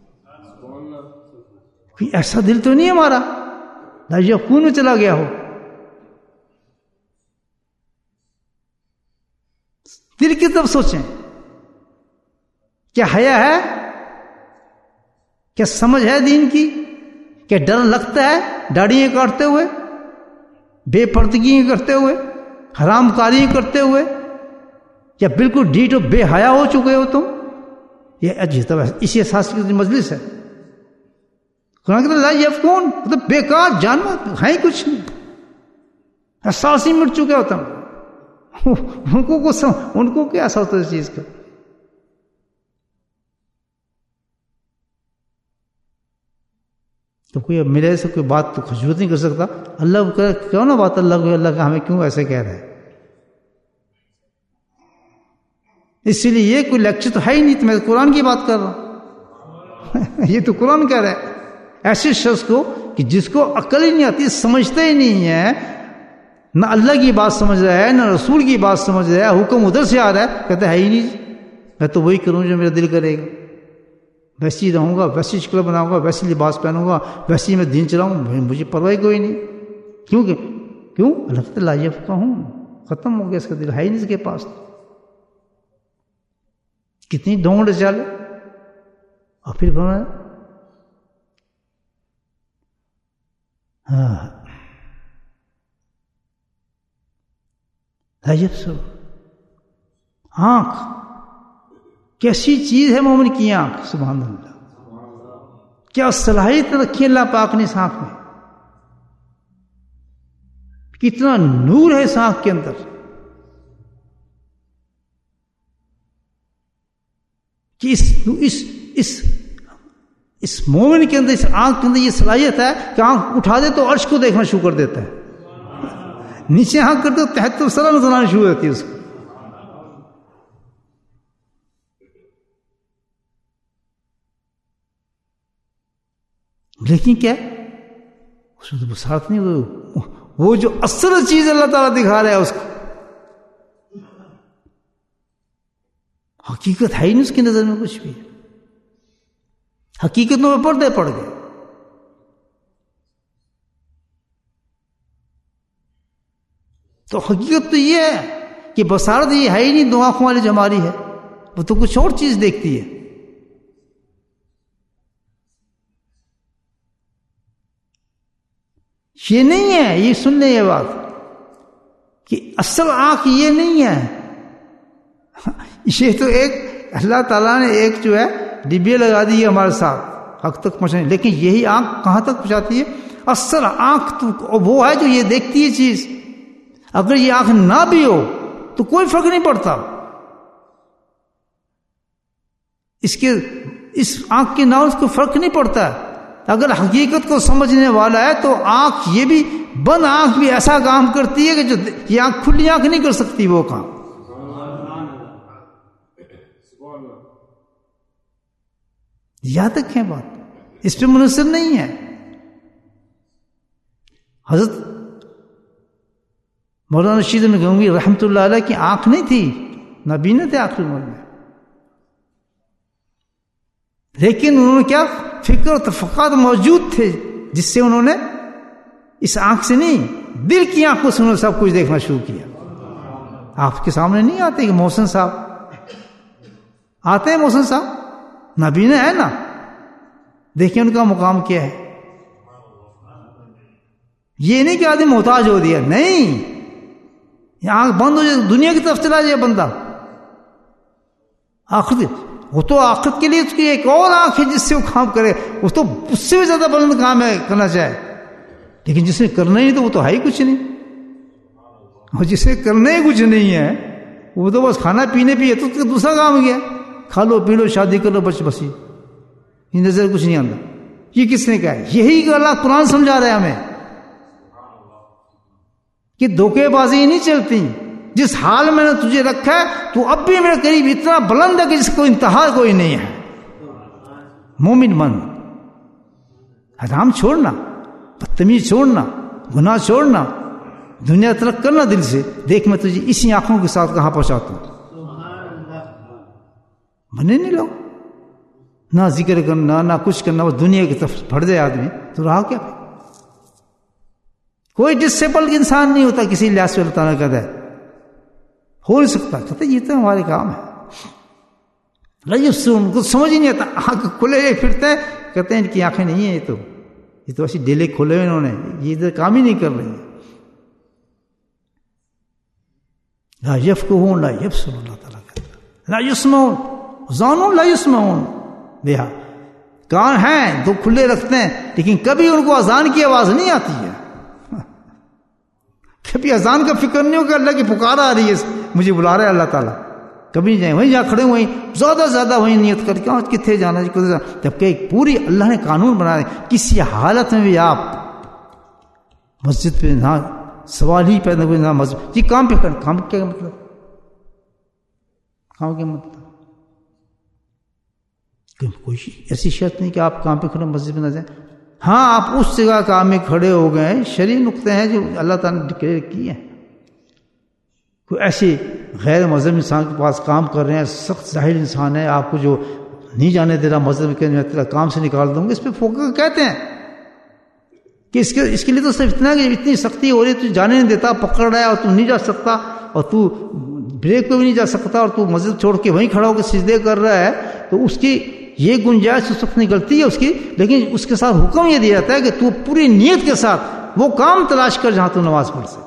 کوئی ایسا دل تو نہیں ہے ہمارا لا یقین میں چلا گیا ہو. دل کی طرف سوچیں، کیا حیا ہے؟ کیا سمجھ ہے دین کی؟ کیا ڈر لگتا ہے داڑیاں کاٹتے ہوئے، بے پردگی کرتے ہوئے، حرام کاری کرتے ہوئے، یا بالکل ڈھیٹ و بے حیا ہو چکے ہو تم؟ یہ عجیب اسی احساس کی مجلس ہے. قرآن کہتا ہے لا یفقہون، مطلب بیکار جانور ہیں کچھ نہیں، احساس ہی مٹ چکے ہو تم. ان کو کچھ ان کو کیا احساس ہوتا ہے اس چیز کا؟ تو کوئی اب میرے سے کوئی بات تو خجوت نہیں کر سکتا. اللہ کو کیوں نہ بات اللہ کو، اللہ کا ہمیں کیوں ایسے کہہ رہا ہے؟ اس لیے یہ کوئی لیکچر تو ہے ہی نہیں، تو میں قرآن کی بات کر رہا ہوں. یہ تو قرآن کہہ رہا ہے ایسے شخص کو کہ جس کو عقل ہی نہیں آتی، سمجھتا ہی نہیں ہے، نہ اللہ کی بات سمجھ رہا ہے نہ رسول کی بات سمجھ رہا ہے، حکم ادھر سے آ رہا ہے، کہتا ہے ہی نہیں، میں تو وہی کروں جو میرا دل کرے گا، ویسی رہوں گا، ویسی شکل بناؤں گا، ویسی لباس پہنوں گا، ویسی میں دین چلاؤں گا، مجھے پرواہ کوئی نہیں. کیوں کہ کیوں اللہ کہتا ہے لا یفقہون، ختم ہو گیا اس کا دل، ہے ہی نہیں اس کے پاس. کتنی ڈھونڈ چالے. اور پھر بنا ہاں سو آنکھ کیسی چیز ہے مومن کی آنکھ، سبحان اللہ، کیا صلاحیت رکھی اللہ پاک نے اس آنکھ میں، کتنا نور ہے اس آنکھ کے اندر. کہ اس اس اس اس مومن کے اندر، اس آنکھ کے اندر یہ صلاحیت ہے کہ آنکھ اٹھا دے تو عرش کو دیکھنا شروع کر دیتا ہے، نیچے آنکھ کرتے تو تحت سرا نظر آنا شروع ہوتی ہے اس کو. لیکن کیا اس کو تو بصارت نہیں، وہ وہ جو اصل چیز اللہ تعالیٰ دکھا رہا ہے اس کو حقیقت ہے ہی نہیں اس کی نظر میں کچھ بھی. حقیقت میں وہ پردے پڑ گئے. تو حقیقت تو یہ ہے کہ بصارت یہ ہے ہی نہیں، دو آنکھوں والی جو ہماری ہے وہ تو کچھ اور چیز دیکھتی ہے. یہ نہیں ہے، یہ سن لیں یہ بات، کہ اصل آنکھ یہ نہیں ہے. یہ تو ایک اللہ تعالیٰ نے ایک جو ہے ڈبے لگا دی ہے ہمارے ساتھ حق تک پہنچانے، لیکن یہی آنکھ کہاں تک پہنچاتی ہے؟ اصل آنکھ تو وہ ہے جو یہ دیکھتی ہے چیز. اگر یہ آنکھ نہ بھی ہو تو کوئی فرق نہیں پڑتا. اس کے اس آنکھ کے نہ اس کو فرق نہیں پڑتا ہے. اگر حقیقت کو سمجھنے والا ہے تو آنکھ یہ بھی بند آنکھ بھی ایسا کام کرتی ہے کہ جو یہ آنکھ کھلی آنکھ نہیں کر سکتی وہ کام. یاد رکھیں بات، اس پہ منحصر نہیں ہے. حضرت مولانا رشید گنگوی رحمۃ اللہ علیہ کی آنکھ نہیں تھی، نابینا تھے آخری عمر میں، لیکن انہوں نے کیا فکر و تفقات موجود تھے جس سے انہوں نے اس آنکھ سے نہیں دل کی آنکھوں سے انہوں نے سب کچھ دیکھنا شروع کیا. آپ کے سامنے نہیں آتے کہ محسن صاحب آتے ہیں، محسن صاحب نابینا ہے نا، دیکھیں ان کا مقام کیا ہے. یہ نہیں کہ آدمی محتاج ہو دیا، نہیں، یہ آنکھ بند ہو جائے دنیا کی طرف چلا جائے بندہ. آخر وہ تو آخرت کے لیے اس کی ایک اور آنکھ ہے جس سے وہ کام کرے، وہ تو اس سے بھی زیادہ بلند کام ہے کرنا چاہے، لیکن جس نے کرنا ہی تو وہ تو ہے ہی کچھ نہیں. اور جس نے کرنا ہی کچھ نہیں ہے وہ تو بس کھانا پینے پہ ہے تو اس کا دوسرا کام گیا، کھا لو پی لو شادی کر لو بچ بسی، یہ نظر کچھ نہیں آتا. یہ کس نے کہا ہے؟ یہی کہ اللہ قرآن سمجھا رہا ہے ہمیں کہ دھوکے بازی نہیں چلتی. جس حال میں نے تجھے رکھا ہے تو اب بھی میرے قریب اتنا بلند ہے کہ جس کو انتہا کوئی نہیں ہے. مومن من، حرام چھوڑنا، بدتمیز چھوڑنا، گناہ چھوڑنا، دنیا ترک کرنا دل سے. دیکھ میں تجھے اسی آنکھوں کے ساتھ کہاں پہنچاتا ہوں. بنے نہیں لوگ نہ ذکر کرنا نہ کچھ کرنا، وہ دنیا کی طرف بڑھ جائے آدمی تو رہا کیا؟ کوئی ڈسپل انسان نہیں ہوتا کسی لحاظ سے. اللہ تعالیٰ کہتا ہے ہو نہیں سکتا، کہتے یہ تو ہمارے کام ہے. ان کو سمجھ ہی نہیں آتا، آنکھ کھلے ہوئے پھرتے ہیں، کہتے ہیں ان کی آنکھیں نہیں ہیں، یہ تو یہ تو ایسی ڈیلے کھولے ہوئے انہوں نے، یہ ادھر کام ہی نہیں کر رہے. لا یفقہون لا یبصرون، اللہ تعالیٰ کہتا ہے لا یسمعون زانون لا یسمعون بہا. کان ہیں تو کھلے رکھتے ہیں لیکن کبھی ان کو اذان کی آواز نہیں آتی ہے. کبھی اذان کا فکر نہیں ہو کہ اللہ کی پکارا آ رہی ہے، مجھے بلا رہا ہے اللہ تعالیٰ. کبھی جائیں وہیں جہاں کھڑے ہوئیں زیادہ زیادہ وہیں نیت کر کے کتنے جانا جانا، جبکہ ایک پوری اللہ نے قانون بنا ہے کسی حالت میں بھی آپ مسجد پہ نہ سوال ہی پیدا ہوئے نہ مسجد. جی کام پہ کرنا، کام کیا مطلب، کام کیا مطلب؟ کوئی ایسی شرط نہیں کہ آپ کام پہ کھڑے مسجد میں نہ جائیں. ہاں آپ اس جگہ کام میں کھڑے ہو گئے ہیں، شرعی نقطے ہیں جو اللہ تعالیٰ نے ڈکلیئر کیے ہیں. کوئی ایسے غیر مذہب انسان کے پاس کام کر رہے ہیں، سخت ظاہر انسان ہے، آپ کو جو نہیں جانے دے رہا مسجد میں کہ میں تیرا کام سے نکال دوں گا، اس پہ فوکا کہتے ہیں کہ اس کے اس کے لیے تو صرف اتنا کہ اتنی سختی ہو رہی ہے، تو جانے نہیں دیتا، پکڑ رہا ہے اور تو نہیں جا سکتا، اور تو بریک پہ بھی نہیں جا سکتا، اور تو مسجد چھوڑ کے وہیں کھڑا ہو کے سجدے کر رہا ہے، تو اس کی یہ گنجائش اس وقت نکلتی ہے اس کی. لیکن اس کے ساتھ حکم یہ دیا جاتا ہے کہ تو پوری نیت کے ساتھ وہ کام تلاش کر جہاں تو نماز پڑھ سکے.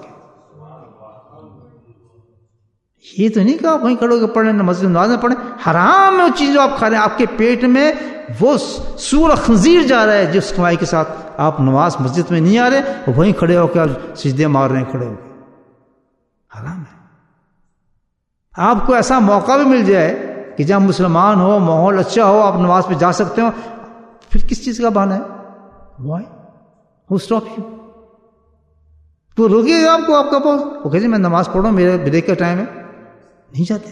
یہ تو نہیں کہ آپ وہیں کھڑے ہو کے پڑھ لیں، مسجد نماز میں پڑھیں. حرام ہے وہ چیز جو آپ کھا رہے ہیں، آپ کے پیٹ میں وہ سور خنزیر جا رہا ہے جس کمائی کے ساتھ آپ نماز مسجد میں نہیں آ رہے، وہ وہیں کھڑے ہو کے آپ سجدے مار رہے ہیں کھڑے ہو کے. حرام ہے. آپ کو ایسا موقع بھی مل جائے کہ جب مسلمان ہو، ماحول اچھا ہو، آپ نماز پہ جا سکتے ہو، پھر کس چیز کا بہانہ ہے؟ Why who stop you? تو روکیے گا آپ کو آپ کا باس، وہ کہتے ہیں میں نماز پڑھوں، میرے بریک کا ٹائم ہے، نہیں جاتے.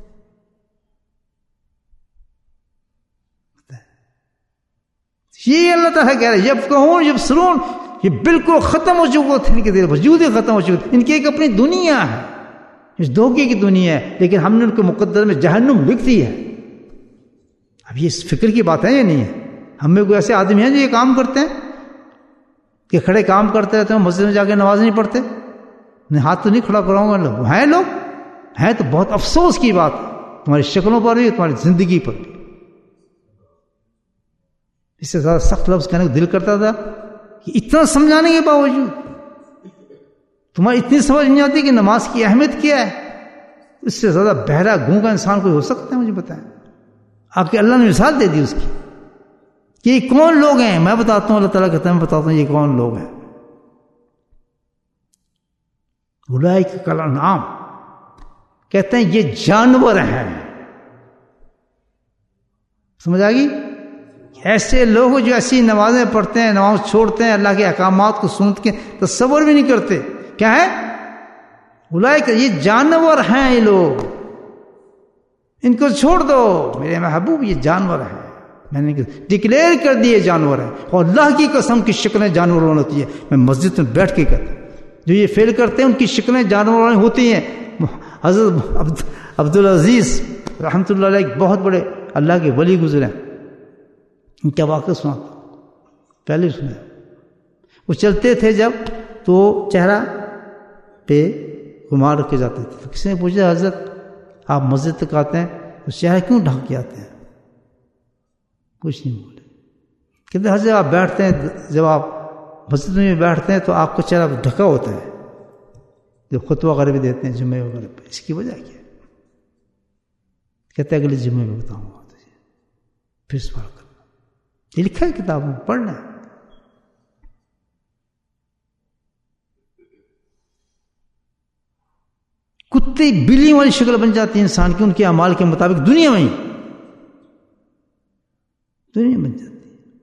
یہ اللہ تعالیٰ کہہ رہے ہیں جب کہوں جب سرون، یہ بالکل ختم ہو چکے تھے، ان کے دل وجود ہی ختم ہو چکے تھے. ان کی ایک اپنی دنیا ہے، اس دھوکے کی دنیا ہے، لیکن ہم نے ان کے مقدر میں جہنم لکھ دی ہے. اب یہ اس فکر کی بات ہے یا نہیں ہے؟ ہم میں کوئی ایسے آدمی ہیں جو یہ کام کرتے ہیں کہ کھڑے کام کرتے رہتے ہیں، مسجد میں جا کے نماز نہیں پڑھتے؟ میں ہاتھ تو نہیں کھڑا کراؤں گا. لوگ ہیں، لوگ ہیں تو بہت افسوس کی بات ہے، تمہاری شکلوں پر بھی، تمہاری زندگی پر بھی. اس سے زیادہ سخت لفظ کہنے کو دل کرتا تھا کہ اتنا سمجھانے کے باوجود تمہیں اتنی سمجھ نہیں آتی کہ نماز کی اہمیت کیا ہے؟ اس سے زیادہ بہرا گونگا انسان کوئی ہو سکتا ہے؟ مجھے بتائیں. آپ کے اللہ نے مثال دے دی اس کی کہ یہ کون لوگ ہیں. میں بتاتا ہوں، اللہ تعالیٰ کہتا ہے میں بتاتا ہوں یہ کون لوگ ہیں. اولئک کالانعام، کہتے ہیں یہ جانور ہیں. سمجھ آ گئی؟ ایسے لوگ جو ایسی نمازیں پڑھتے ہیں، نماز چھوڑتے ہیں، اللہ کے احکامات کو سنت کے تصور بھی نہیں کرتے. کیا ہے؟ اولئک، یہ جانور ہیں. یہ لوگ، ان کو چھوڑ دو میرے محبوب، یہ جانور ہیں. میں نے ڈکلیئر کر دیے جانور ہیں. اور اللہ کی قسم کی شکلیں جانوروں ہوتی ہے. میں مسجد میں بیٹھ کے کہتا ہوں جو یہ فیل کرتے ہیں ان کی شکلیں جانوروں ہوتی ہیں. حضرت عبدالعزیز رحمۃ اللہ علیہ ایک بہت بڑے اللہ کے ولی گزرے ہیں. ان کا واقعہ سنا پہلے سنا. وہ چلتے تھے جب تو چہرہ پہ گھما رکھے جاتے تھے. تو کسی نے پوچھا حضرت آپ مسجد تک آتے ہیں تو چہرہ کیوں ڈھک کے آتے ہیں؟ کچھ نہیں بولے. کہتے حضرت آپ بیٹھتے ہیں، جب آپ مسجد میں بیٹھتے ہیں تو آپ کا چہرہ ڈھکا ہوتا ہے جب خطبہ وغیرہ بھی دیتے ہیں جمعے وغیرہ پہ. اس کی وجہ کیا ہے؟ کہتے ہیں اگلے جمعے میں بتاؤں گا تجھے، پھر سوال کرنا. یہ لکھا ہے کتابوں میں، پڑھنا ہے. کتے بلی والی شکل بن جاتی ہے انسان کی ان کے اعمال کے مطابق دنیا میں ہی دنیا بن جاتی ہے.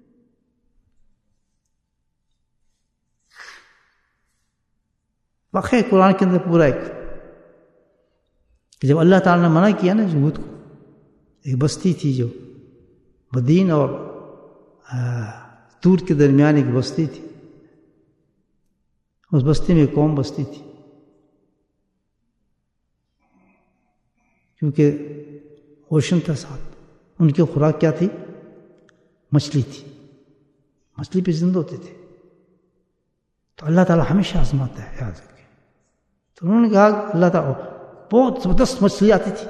واقعہ قرآن کے اندر پورا ایک کہ جب اللہ تعالیٰ نے منع کیا نا جمود کو، ایک بستی تھی جو مدین اور تور کے درمیان ایک بستی تھی. اس بستی میں ایک قوم بستی تھی کیونکہ اوشن تھا ساتھ. ان کی خوراک کیا تھی؟ مچھلی تھی. مچھلی پہ زندہ ہوتے تھے. تو اللہ تعالیٰ ہمیشہ آزماتا ہے، یاد رکھیں. تو انہوں نے کہا اللہ تعالیٰ بہت زبردست مچھلی آتی تھی.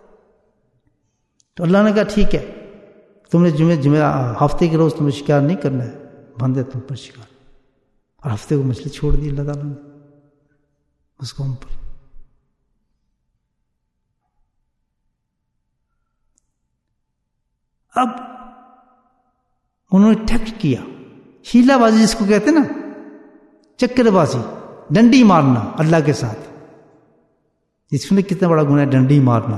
تو اللہ نے کہا ٹھیک ہے تم نے جمعے جمعہ ہفتے کے روز تمہیں شکار نہیں کرنا ہے، بندے تم پر شکار. اور ہفتے کو مچھلی چھوڑ دی اللہ تعالیٰ نے اس قوم پر. اب انہوں نے ٹیکٹ کیا، ہیلا بازی جس کو کہتے نا، چکر بازی، ڈنڈی مارنا اللہ کے ساتھ. اس میں کتنا بڑا گناہ ہے ڈنڈی مارنا.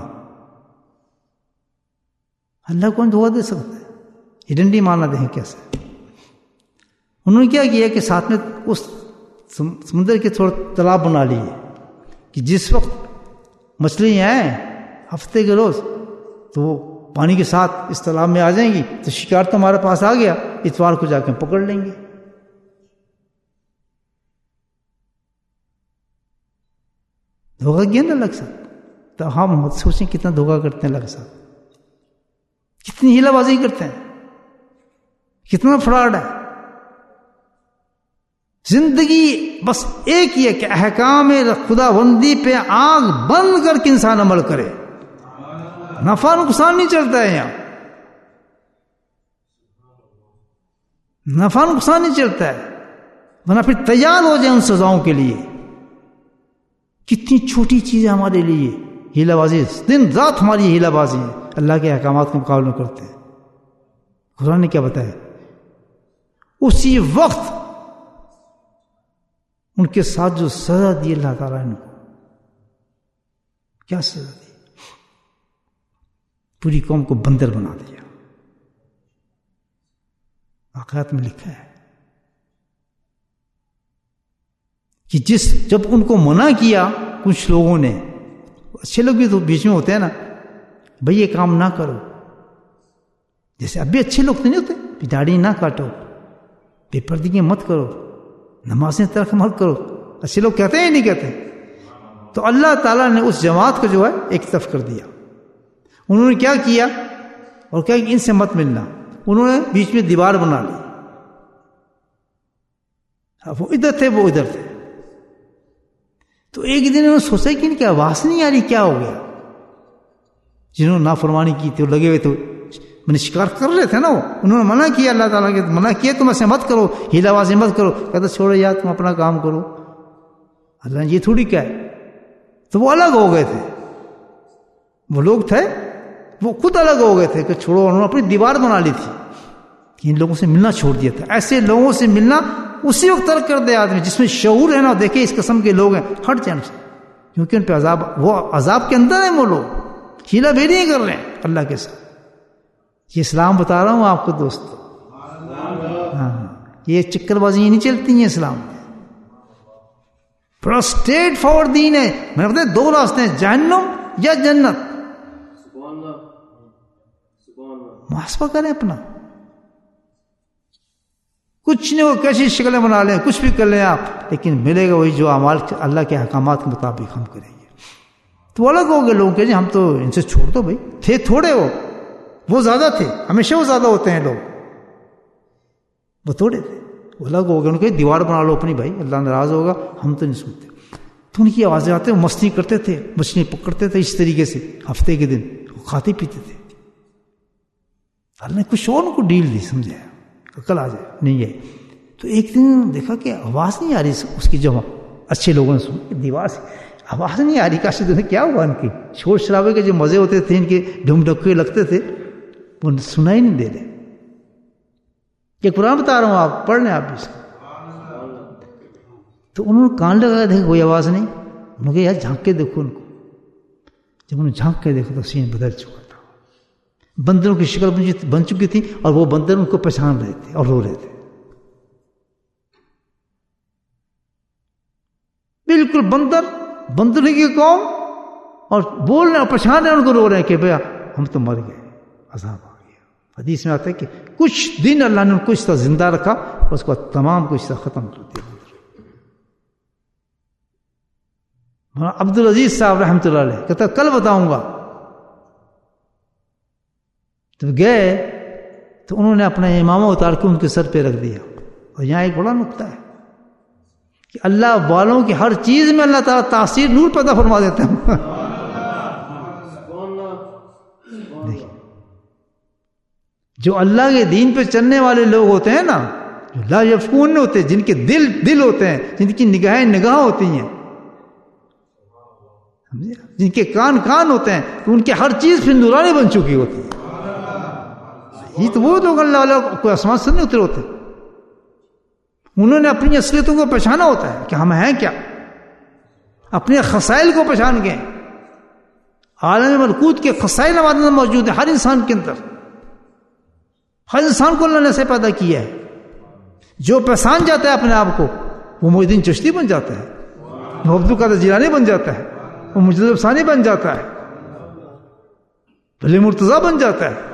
اللہ کون دھوکہ دے سکتا ہے؟ یہ ڈنڈی مارنا دیکھیں کیسے. انہوں نے کیا کیا کہ ساتھ میں اس سمندر کے تھوڑے تالاب بنا لیے کہ جس وقت مچھلی آئیں ہفتے کے روز تو وہ پانی کے ساتھ اس تالاب میں آ جائیں گی تو شکار تو ہمارے پاس آ گیا، اتوار کو جا کے پکڑ لیں گے. دھوکہ کیا نہ لگ سکتا. تو ہم مت سوچیں کتنا دھوکہ کرتے ہیں لگ سکتا، کتنی ہیلا بازی کرتے ہیں، کتنا فراڈ ہے. زندگی بس ایک ہی ہے کہ احکام خدا بندی پہ آنکھ بند کر کے انسان عمل کرے. نفع نقصان نہیں چلتا ہے یہاں، نفع نقصان نہیں چلتا ہے، ورنہ پھر تیار ہو جائے ان سزاؤں کے لیے. کتنی چھوٹی چیزیں ہمارے لیے ہیلا بازی، دن رات ہماری ہیلا بازی ہے، اللہ کے احکامات کے مقابلے کرتے ہیں. قرآن نے کیا بتایا؟ اسی وقت ان کے ساتھ جو سزا دی اللہ تعالیٰ نے، کیا سزا دی؟ پوری قوم کو بندر بنا دیا. واقعات میں لکھا ہے کہ جس جب ان کو منع کیا کچھ لوگوں نے، اچھے لوگ بھی تو بیچ میں ہوتے ہیں نا، بھئی یہ کام نہ کرو. جیسے اب بھی اچھے لوگ تو نہیں ہوتے، داڑھی نہ کاٹو، بے پردگی مت کرو، نمازیں ترک مت کرو. اچھے لوگ کہتے ہیں نہیں کہتے. تو اللہ تعالیٰ نے اس جماعت کو جو ہے ایک طرف کر دیا. انہوں نے کیا کیا اور کیا ان سے مت ملنا. انہوں نے بیچ میں دیوار بنا لی. وہ ادھر تھے وہ ادھر تھے. تو ایک دن انہوں نے سوچا کہ ان کی آواز نہیں آ رہی، کیا ہو گیا؟ جنہوں نے نافرمانی کی تھی وہ لگے ہوئے تو میں نے شکار کر رہے تھے نا، وہ انہوں نے منع کیا، اللہ تعالیٰ کے منع کیا تم ایسے مت کرو، ہیلا بازی مت کرو. کہتے چھوڑو یار تم اپنا کام کرو. اللہ نے یہ تھوڑی کہا ہے. تو وہ الگ ہو گئے تھے, وہ لوگ تھے وہ خود الگ ہو گئے تھے کہ چھوڑو, انہوں نے اپنی دیوار بنا لی تھی کہ ان لوگوں سے ملنا چھوڑ دیا تھا. ایسے لوگوں سے ملنا اسی وقت ترک کر دے آدمی جس میں شعور ہے نا, دیکھے اس قسم کے لوگ ہیں, ہٹ جائیں سے, کیونکہ ان پہ عذاب, وہ عذاب کے اندر ہیں وہ لوگ, ہیلا بھیڑی نہیں کر رہے ہیں اللہ کے ساتھ. یہ اسلام بتا رہا ہوں آپ کو دوستو, ہاں یہ چکر بازی نہیں چلتی ہیں اسلام میں, بڑا اسٹریٹ فارورڈ دین ہے. میں نے بتایا دو راستے ہیں, جہنم یا جنت. محاسبہ کریں اپنا, کچھ نہیں, وہ کیسی شکلیں بنا لیں, کچھ بھی کر لیں آپ, لیکن ملے گا وہی جو اعمال اللہ کے احکامات کے مطابق ہم کریں گے. تو الگ ہو گئے لوگ کہ جی ہم تو ان سے چھوڑ دو بھائی, تھے تھوڑے وہ وہ زیادہ تھے, ہمیشہ وہ زیادہ ہوتے ہیں لوگ, وہ تھوڑے تھے, وہ الگ ہو گئے. ان کے دیوار بنا لو اپنی بھائی, اللہ ناراض ہوگا, ہم تو نہیں سنتے. تو ان کی آوازیں آتے, وہ مستی کرتے تھے, مچھلی پکڑتے تھے اس طریقے سے, ہفتے کے دن وہ کھاتے پیتے تھے. اللہ نے کچھ اور ان کو ڈیل دی, سمجھایا عقل آ جائے, نہیں ہے. تو ایک دن دیکھا کہ آواز نہیں آ رہی اس کی, جو اچھے لوگوں نے سنی دیوار سے آواز نہیں آ رہی. کاشی دن کیا ہوا ان کی, شور شرابے کے جو مزے ہوتے تھے ان کے ڈھم ڈھکے لگتے تھے, وہ سنا ہی نہیں دے رہے. یہ قرآن بتا رہا ہوں, آپ پڑھ لیں آپ بھی اس کو. تو انہوں نے کان لگا دیکھا کوئی آواز نہیں, انہوں نے کہا یار جھانک کے دیکھو ان کو. جب انہوں نے جھانک کے دیکھا تو سین بدل چکا تھا, بندروں کی شکل بن چکی تھی, اور وہ بندر ان کو پہچان رہے تھے اور رو رہے تھے. بالکل بندر, بندر کی قوم, اور بول رہے ہیں, پہچان رہے ہیں ان کو, رو رہے ہیں کہ بھیا ہم تو مر گئے, عذاب آ گیا. حدیث میں آتا ہے کہ کچھ دن اللہ نے ان کو اس طرح زندہ رکھا, اور اس کو تمام کو اس طرح ختم کر دیا. عبد العزیز صاحب رحمۃ اللہ علیہ کہتا کل بتاؤں گا. تو گئے تو انہوں نے اپنا امامہ اتار کے ان کے سر پہ رکھ دیا. اور یہاں ایک بڑا نقطہ ہے کہ اللہ والوں کی ہر چیز میں اللہ تعالیٰ تاثیر نور پیدا فرما دیتا ہے. جو اللہ کے دین پہ چلنے والے لوگ ہوتے ہیں نا, جو لا یفقون ہوتے, جن کے دل دل ہوتے ہیں, جن کی نگاہیں نگاہ ہوتی ہیں, جن کے کان کان ہوتے ہیں, تو ان کی ہر چیز پھر نورانی بن چکی ہوتی ہے. یہ تو وہ لوگ اللہ والا کوئی آسمان سے نہیں اترے ہوتے, انہوں نے اپنی اصلیتوں کو پہچانا ہوتا ہے کہ ہم ہیں کیا, اپنے خسائل کو پہچان گئے. عالم ملکوت کے خسائل ہمارے اندر موجود ہیں, ہر انسان کے اندر, ہر انسان کو اللہ نے ایسے پیدا کیا ہے. جو پہچان جاتا ہے اپنے آپ کو, وہ محی الدین چشتی بن جاتا ہے, وہ عبد القادر جیلانی بن جاتا ہے, وہ مجدد افسانی بن جاتا ہے, بھلے مرتضیٰ بن جاتا ہے.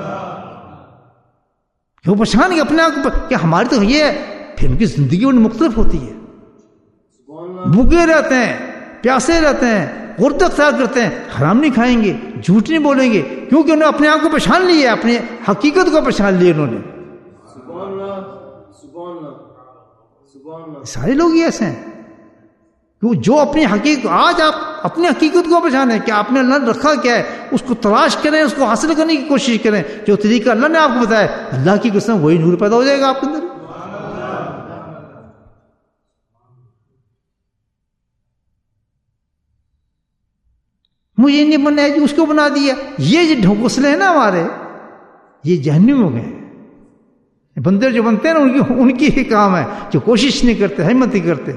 وہ پہچان کے اپنے آپ کو کہ ہماری تو یہ ہے, پھر ان کی زندگی بڑی مختلف ہوتی ہے. بھوکے رہتے ہیں, پیاسے رہتے ہیں, غربت اختیار کرتے ہیں, حرام نہیں کھائیں گے, جھوٹ نہیں بولیں گے, کیونکہ انہوں نے اپنے آپ کو پہچان لیا, اپنے حقیقت کو پہچان لیا انہوں نے. سارے لوگ ہی ایسے ہیں جو اپنی حقیقت, آج آپ اپنی حقیقت کو پہچانیں کہ آپ نے اللہ نے رکھا کیا ہے, اس کو تلاش کریں, اس کو حاصل کرنے کی کوشش کریں. جو طریقہ اللہ نے آپ کو بتایا, اللہ کی قسم وہی نور پیدا ہو جائے گا آپ کے اندر. مجھے نہیں بننا ہے, اس کو بنا دیا. یہ جو ڈھوکسلے ہیں نا ہمارے, یہ جہنم ہو گئے. بندر جو بنتے ہیں نا, ان کی ان کی ہی کام ہے, جو کوشش نہیں کرتے, ہمت نہیں کرتے.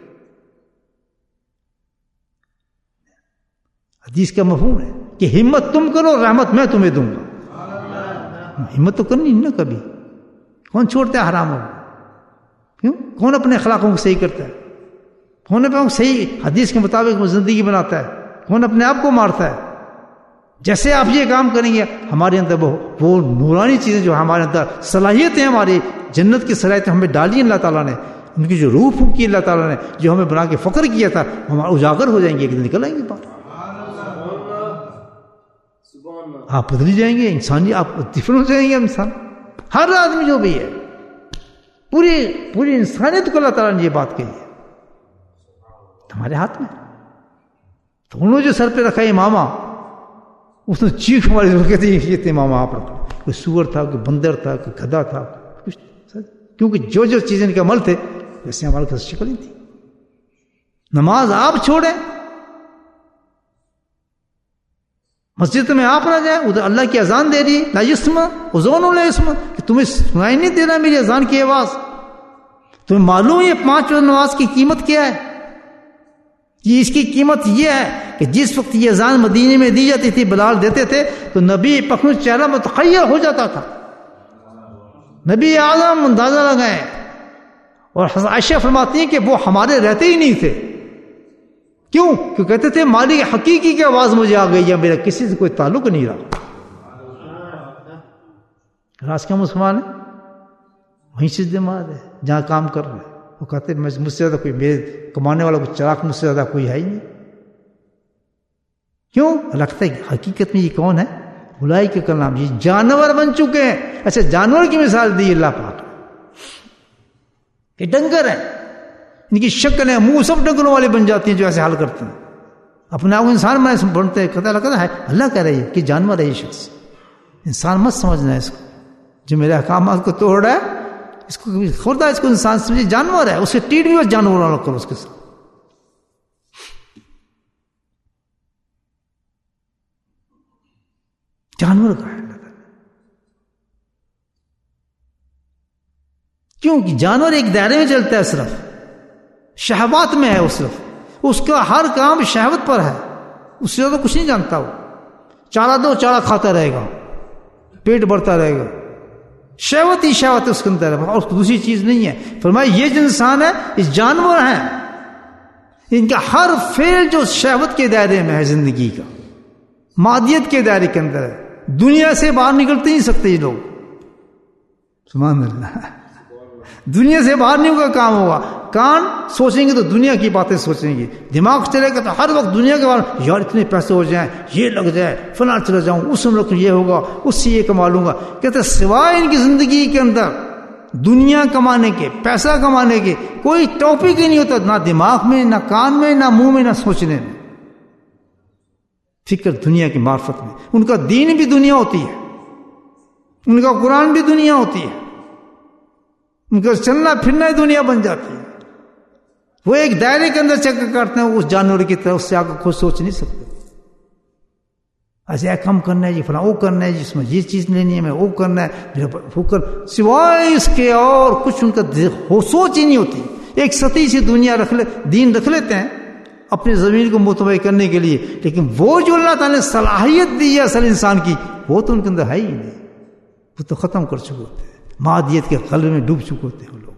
حدیث کا مفہوم ہے کہ ہمت تم کرو, رحمت میں تمہیں دوں گا. ہمت تو کرنی نہ کبھی. کون چھوڑتا ہے حرام ہو, کیوں, کون اپنے اخلاقوں کو صحیح کرتا ہے, کون اپنے کو صحیح حدیث کے مطابق زندگی بناتا ہے, کون اپنے آپ کو مارتا ہے. جیسے آپ یہ کام کریں گے, ہمارے اندر وہ وہ نورانی چیزیں جو ہمارے اندر صلاحیتیں, ہماری جنت کی صلاحیتیں ہمیں ڈالی اللہ تعالیٰ نے, ان کی جو روح پھونکی اللہ تعالیٰ نے, جو ہمیں بنا کے فخر کیا تھا, ہمارا اجاگر ہو جائیں گے, ایک دن نکل آئیں گے باہر. آپ بدلی جائیں گے, انسانی آپ ڈفرنٹ ہو جائیں گے. انسان, ہر آدمی جو بھی ہے, پوری پوری انسانیت کو اللہ تعالیٰ نے یہ بات کہی ہے, ہمارے ہاتھ میں. تو انہوں نے جو سر پہ رکھا ہے امامہ, اس نے چیخ ہماری کہتے ہیں یہ امامہ آپ رکھا. کوئی سور تھا, کوئی بندر تھا, کوئی گدھا تھا, کچھ, کیونکہ جو جو چیزیں ان کے عمل تھے ویسے ہمارے پاس شکل ہی تھی. نماز آپ چھوڑیں، مسجد میں آپ نہ جائیں، ادھر اللہ کی اذان دے رہی ہے، لا یسمع اذون لا یسمع، کہ تمہیں سنائی نہیں دے رہا میری اذان کی آواز؟ تمہیں معلوم ہے پانچ وقت نماز کی قیمت کیا ہے؟ یہ اس کی قیمت یہ ہے کہ جس وقت یہ اذان مدینے میں دی جاتی تھی، بلال دیتے تھے تو نبی پاک چہرہ متخیر ہو جاتا تھا، نبی اعظم اندازہ لگائیں، اور حضرت عائشہ فرماتی ہیں کہ وہ ہمارے رہتے ہی نہیں تھے، کیوں؟ کہ کہتے تھے مالک حقیقی کی آواز مجھے آ گئی ہے، میرا کسی سے کوئی تعلق نہیں رہا۔ راز کا مسلمان ہے وہیں سے دماغ ہے جہاں کام کر رہے، وہ کہتے ہیں مجھ سے زیادہ کوئی، میرے کمانے والا کوئی چراغ مجھ سے زیادہ کوئی ہے ہی نہیں۔ کیوں؟ لگتا ہے کہ حقیقت میں یہ کون ہے؟ اولئک کے کلام، یہ جانور بن چکے ہیں۔ اچھا جانور کی مثال دی اللہ پاک، یہ ڈنگر ہیں، ان کی شکل ہے، منہ سب ڈنگروں والے بن جاتی ہیں جو ایسے حال کرتے ہیں، اپنے آپ کو انسان میں بنتے ہیں، کہتا لگتا ہے اللہ کہہ رہی ہے کہ جانور ہے یہ شخص، انسان مت سمجھنا ہے اس کو، جو میرے احکامات کو توڑ رہا ہے اس کو کبھی خوردا، اس کو انسان سمجھے جانور ہے، اسے ٹریٹ بھی جانور والا کرو اس کے ساتھ۔ جانور کا ہے کیونکہ جانور ایک دائرے میں چلتا ہے، صرف شہوات میں ہے، وہ صرف اس کا ہر کام شہوت پر ہے، اس سے زیادہ کچھ نہیں جانتا۔ وہ چارہ دو چارہ کھاتا رہے گا، پیٹ بھرتا رہے گا، شہوت ہی شہوت اس کے اندر ہے، اور دوسری چیز نہیں ہے۔ فرمایا یہ جو انسان ہے اس جانور ہیں، ان کا ہر فعل جو شہوت کے دائرے میں ہے، زندگی کا مادیت کے دائرے کے اندر ہے، دنیا سے باہر نکلتے نہیں سکتے یہ لوگ، سبحان اللہ، دنیا سے باہر نہیں ہوگا کام ہوگا۔ کان سوچیں گے تو دنیا کی باتیں سوچیں گے، دماغ چلے گا تو ہر وقت دنیا کے بارے میں، یار اتنے پیسے ہو جائیں، یہ لگ جائے، فلاں چلا جاؤں، اس میں یہ ہوگا، اس سے یہ کما لوں گا۔ کہتے سوائے ان کی زندگی کے اندر دنیا کمانے کے، پیسہ کمانے کے کوئی ٹاپک ہی نہیں ہوتا، نہ دماغ میں، نہ کان میں، نہ منہ میں، نہ سوچنے میں، فکر دنیا کی معرفت میں۔ ان کا دین بھی دنیا ہوتی ہے، ان کا قرآن بھی دنیا ہوتی ہے، ان کا چلنا پھرنا ہی دنیا بن جاتی ہے۔ وہ ایک دائرے کے اندر چکر کرتے ہیں، اس جانور کی طرف سے آگے خود سوچ نہیں سکتے۔ ایسے کم کرنا ہے جی، فلاں وہ کرنا ہے جی، اس میں یہ چیز لینی ہے، میں وہ کرنا ہے، میرا وہ کر، سوائے اس کے اور کچھ ان کا سوچ ہی نہیں ہوتی۔ ایک سطحی سی دنیا رکھ لے، دین رکھ لیتے ہیں اپنی زمین کو متبع کرنے کے لیے، لیکن وہ جو اللہ تعالیٰ نے صلاحیت دی ہے اصل انسان کی، وہ تو ان کے اندر ہے ہی نہیں، وہ تو ختم کر چکے ہوتے ہیں، مادیت کے قلب میں ڈوب چکے ہوتے ہیں وہ لوگ۔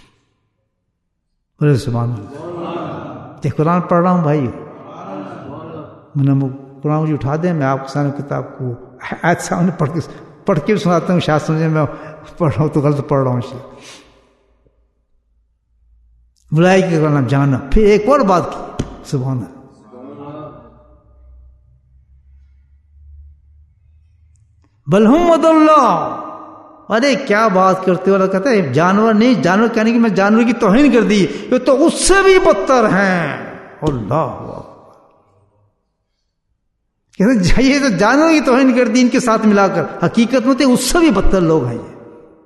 بولے سبحان اللہ۔ یہ قرآن پڑھ رہا ہوں بھائی، میں نے قرآن مجھے اٹھا دیں، میں آپ کے سامنے کتاب کو آیت سامنے پڑھ کے پڑھ کے سناتا ہوں، شاید سمجھے میں پڑھ رہا ہوں تو غلط پڑھ رہا ہوں۔ بلائی کے کرنا جانا، پھر ایک اور بات کی، سبحان اللہ، بل ہم مد اللہ، ارے کیا بات کرتے ہو؟ اللہ کہتا ہے جانور نہیں، جانور کہنے کی میں جانور کی توہین کر دی، یہ تو اس سے بھی بدتر ہیں۔ اللہ کہتے یہ تو جانور کی توہین کر دی ان کے ساتھ ملا کر، حقیقت میں تو اس سے بھی بدتر لوگ ہیں یہ۔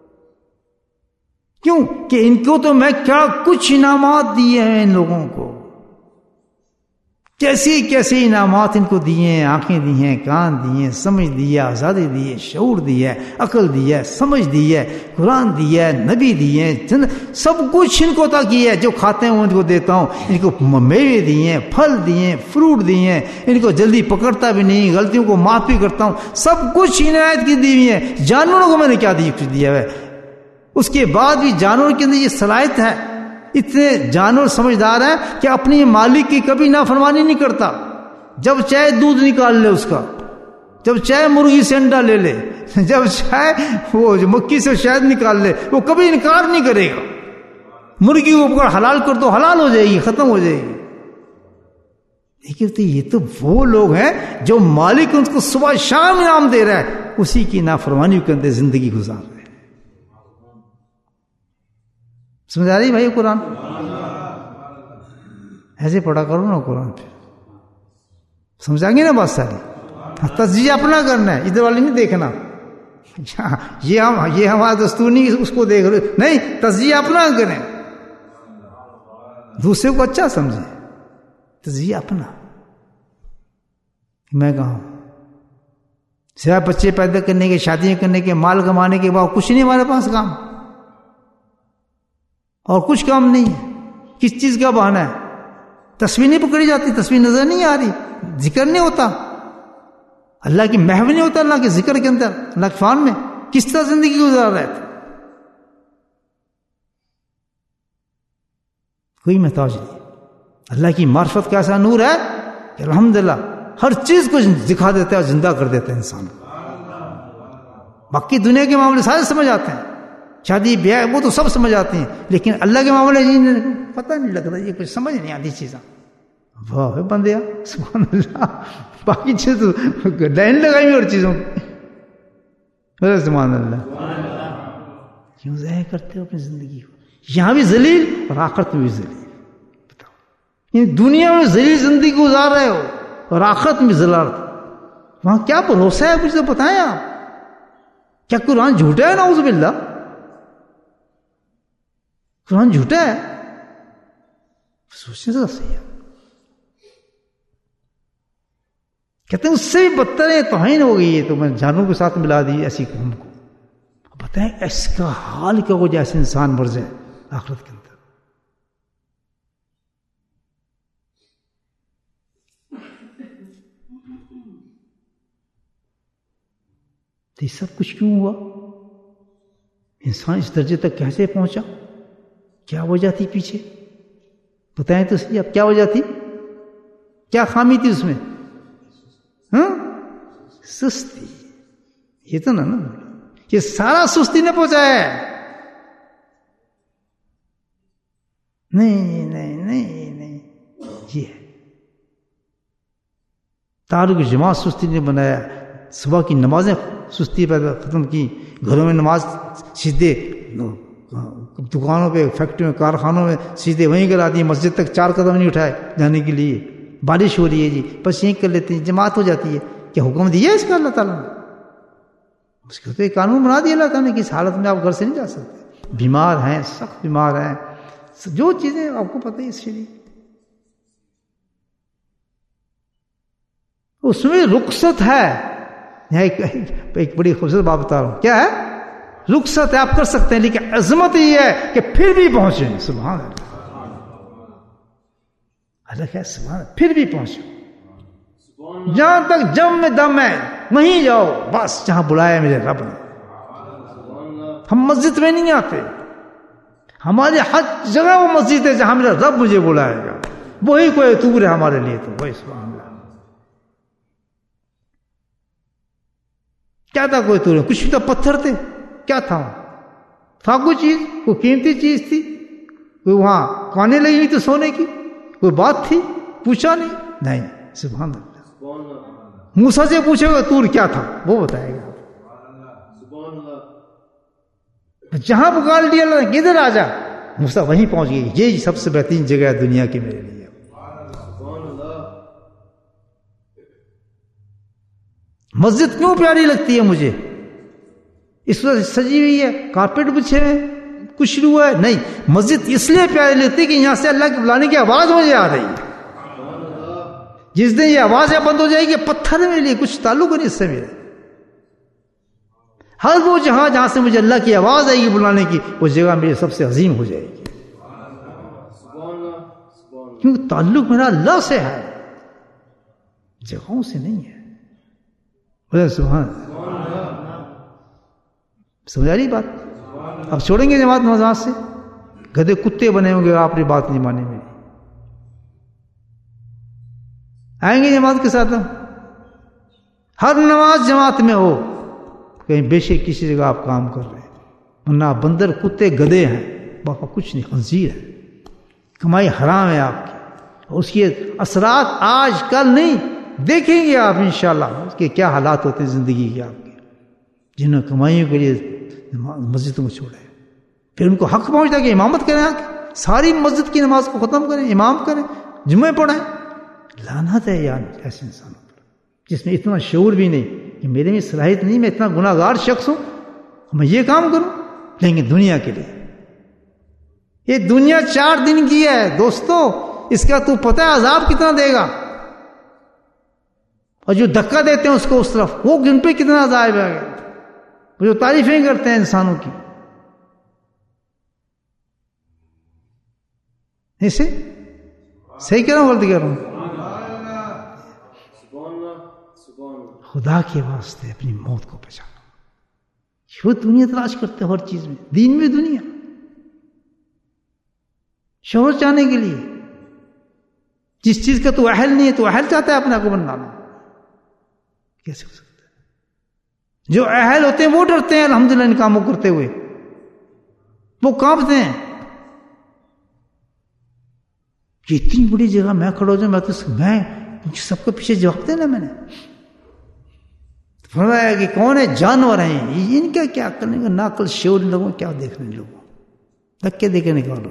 کیوں کہ ان کو تو میں کیا کچھ انعامات دیے ہیں ان لوگوں کو، کیسی کیسے انعامات ان کو دیے ہیں، آنکھیں دی ہیں، کان دیے ہیں، سمجھ دی ہے، آزادی دی ہے، شعور دی ہے، عقل دی ہے، سمجھ دی ہے، قرآن دی ہے، نبی دیے ہیں، سب کچھ ان کو عطا کیا ہے۔ جو کھاتے ہیں ان کو دیتا ہوں، ان کو میوے دیے ہیں، پھل دیے ہیں، فروٹ دیے ہیں، ان کو جلدی پکڑتا بھی نہیں، غلطیوں کو معاف بھی کرتا ہوں، سب کچھ عنایت کی دی ہوئی ہے۔ جانوروں کو میں نے کیا دی کچھ دیا ہے؟ اس کے بعد بھی جانور کے اندر یہ صلاحیت ہے، اتنے جانور سمجھدار ہیں کہ اپنی مالک کی کبھی نافرمانی نہیں کرتا، جب چاہے دودھ نکال لے اس کا، جب چاہے مرغی سے انڈا لے لے، جب چاہے وہ مکھی سے شہد نکال لے، وہ کبھی انکار نہیں کرے گا۔ مرغی کو پکڑ حلال کر دو، حلال ہو جائے گی، ختم ہو جائے گی۔ لیکن یہ تو وہ لوگ ہیں جو مالک ان کو صبح شام انعام دے رہا ہے، اسی کی نافرمانی کے اندر زندگی گزار رہے ہیں۔ سمجھ آ رہی بھائی قرآن؟ ایسے پڑھا کرو نا قرآن، پہ سمجھا گے نا بات ساری۔ تجزیہ اپنا کرنا ہے، ادھر والی نہیں دیکھنا، یہ ہم یہ ہمارا دستور نہیں اس کو دیکھ رہے، نہیں، تجزیہ اپنا کریں، دوسرے کو اچھا سمجھیں، تجزیہ اپنا، میں کہاں ہوں، سوائے بچے پیدا کرنے کے، شادیاں کرنے کے، مال کمانے کے بعد کچھ نہیں ہمارے پاس کام، اور کچھ کام نہیں ہے۔ کس چیز کا بہانہ ہے؟ تصویر نہیں پکڑی جاتی، تصویر نظر نہیں آ رہی، ذکر نہیں ہوتا، اللہ کی محو نہیں ہوتا، اللہ کے ذکر کے اندر، اللہ کے فان میں کس طرح زندگی گزار رہے تھے؟ کوئی محتاج نہیں۔ اللہ کی معرفت کا ایسا نور ہے کہ الحمدللہ ہر چیز کو دکھا دیتا ہے اور زندہ کر دیتا ہے انسان کو۔ باقی دنیا کے معاملے سارے سمجھ آتے ہیں، شادی بیاہ وہ تو سب سمجھ آتے ہیں، لیکن اللہ کے معاملے پتہ نہیں لگتا، یہ کچھ سمجھ نہیں آتی چیزیں۔ واہ بندیا سبحان اللہ، باقی چیز تو لائن لگائی اور چیزوں کی، سبحان اللہ۔ کیوں ضائع کرتے ہو اپنی زندگی کو؟ یہاں بھی ذلیل اور آخرت میں بھی ذلیل، بتاؤ، ان دنیا میں ذلیل زندگی گزار رہے ہو اور آخرت میں ذلالت، وہاں کیا بھروسہ ہے؟ مجھے بتائیں آپ، کیا قرآن جھوٹا ہے؟ نعوذ باللہ، قرآن جھوٹا ہے؟ سوچنے سے صحیح ہے۔ کہتے ہیں اس سے بھی بدتر ہے، توہین ہو گئی ہے، تو میں جانوں کے ساتھ ملا دی ایسی قوم کو۔ بتائیں اس کا حال کیا ہو جیسے انسان مر جائے آخرت کے اندر۔ تو یہ سب کچھ کیوں ہوا؟ انسان اس درجے تک کیسے پہنچا؟ کیا وجہ تھی پیچھے؟ بتائیں تو صحیح، اب کیا وجہ تھی؟ کیا خامی تھی اس میں؟ ہاں سستی، یہ تو نا نا یہ سارا سستی نے پہنچایا ہے۔ نہیں نہیں نہیں نہیں، یہ ہے تعلق جماعت سستی نے بنایا، صبح کی نمازیں سستی پیدا ختم کی، گھروں میں نماز سیدھے، دکانوں پہ، فیکٹریوں میں، کارخانوں میں سیدھے وہیں کرا دی، مسجد تک چار قدم نہیں اٹھائے جانے کے لیے۔ بارش ہو رہی ہے جی بس یہیں کر لیتے ہیں، جماعت ہو جاتی ہے۔ کیا حکم دیا ہے اس کا اللہ تعالیٰ نے؟ اس کے تو ایک قانون بنا دیا اللہ تعالیٰ نے کہ اس حالت میں آپ گھر سے نہیں جا سکتے، بیمار ہیں، سخت بیمار ہیں، جو چیزیں آپ کو پتہ ہے اس کے لیے، اس میں رخصت ہے۔ ایک, ایک بڑی خوبصورت بات بتا رہا ہوں، کیا ہے؟ رخصت ہے، آپ کر سکتے ہیں، لیکن عظمت یہ ہے کہ پھر بھی پہنچیں۔ سبحان اللہ، اللہ ہے سبحان اللہ، پھر بھی پہنچو، جہاں تک جم میں دم ہے وہیں جاؤ، بس جہاں بلایا میرے رب نے۔ ہم مسجد میں نہیں آتے، ہماری ہر جگہ وہ مسجد ہے جہاں میرا رب مجھے بلائے گا، وہی کوئی طور ہے ہمارے لیے، تو وہی سبحان اللہ۔ کیا تھا کوئی طور؟ کچھ بھی تو پتھر تھے، کیا تھا؟ تھا کوئی چیز؟ کوئی قیمتی چیز تھی؟ کوئی وہاں کانے لگی ہوئی تھی سونے کی؟ کوئی بات تھی؟ پوچھا نہیں؟ نہیں، سبحان اللہ۔ موسیٰ سے پوچھے گا طور کیا تھا، وہ بتائے گا۔ جہاں پکار لیا اللہ نے، کدھر آ جا، موسیٰ وہیں پہنچ گئی۔ یہی سب سے بہترین جگہ ہے دنیا کی میرے لیے۔ مسجد کیوں پیاری لگتی ہے مجھے؟ اس وقت سجی ہوئی ہے، کارپیٹ بچھے ہوئے، کچھ شروع ہوا ہے؟ نہیں، مسجد اس لیے پیاری لگتی ہے کہ یہاں سے اللہ کے بلانے کی آواز مجھے آ رہی ہے۔ جس دن یہ آوازیں بند ہو جائے گی، پتھر میرے لیے کچھ تعلق نہیں اس سے میرے۔ ہر وہ جہاں جہاں سے مجھے اللہ کی آواز آئے گی بلانے کی، وہ جگہ میری سب سے عظیم ہو جائے گی، کیونکہ تعلق میرا اللہ سے ہے، جگہوں سے نہیں ہے۔ بولے سبحان سمجھ آ رہی بات؟ اب چھوڑیں گے جماعت نماز سے؟ گدھے کتے بنے ہوں گے آپ نے بات نہیں مانی میری، آئیں گے جماعت کے ساتھ؟ ہر نماز جماعت میں ہو، کہیں بے شک کسی جگہ آپ کام کر رہے ہیں، ورنہ بندر کتے گدھے ہیں، باقا کچھ نہیں، خنزیر ہے، کمائی حرام ہے آپ کی، اور اس کے اثرات آج کل نہیں دیکھیں گے آپ انشاءاللہ، اس کے کیا حالات ہوتے ہیں زندگی کے آپ کے، جنہوں نے کمائیوں کے لیے مسجدوں کو چھوڑا ہے، پھر ان کو حق پہنچتا کہ امامت کریں، ساری مسجد کی نماز کو ختم کریں، امام کریں، جمعے پڑھیں۔ لعنت ہے یار ایسے انسانوں پر، جس میں اتنا شعور بھی نہیں کہ میرے میں صلاحیت نہیں، میں اتنا گناہ گار شخص ہوں، میں یہ کام کروں، لیکن دنیا کے لیے۔ یہ دنیا چار دن کی ہے دوستو، اس کا تو پتہ ہے عذاب کتنا دے گا، اور جو دھکا دیتے ہیں اس کو اس طرف، وہ ان پہ کتنا عذاب ہے، وہ جو تعریفیں کرتے ہیں انسانوں کی. اسے صحیح کہہ رہا ہوں غلطی کہہ رہا ہوں؟ خدا کے واسطے اپنی موت کو پہچانو. وہ دنیا تلاش کرتے ہر چیز میں، دین میں دنیا، شہرت چاہنے کے لیے. جس چیز کا تو اہل نہیں ہے تو اہل چاہتا ہے اپنے کو بنانا. کیسے ہو سکتا ہے؟ جو اہل ہوتے ہیں وہ ڈرتے ہیں الحمدللہ ان کاموں کرتے ہوئے، وہ کانپتے ہیں کہ اتنی بڑی جگہ میں کھڑا ہو جاؤں، میں تو میں سب کو پیچھے جواب دینا. میں نے فرمایا کہ کون ہے؟ جانور ہیں. ان کا کیا کرنے کا ناقل شعور ان لوگوں کیا دیکھنے لوگوں دھکے دے کے نکالو.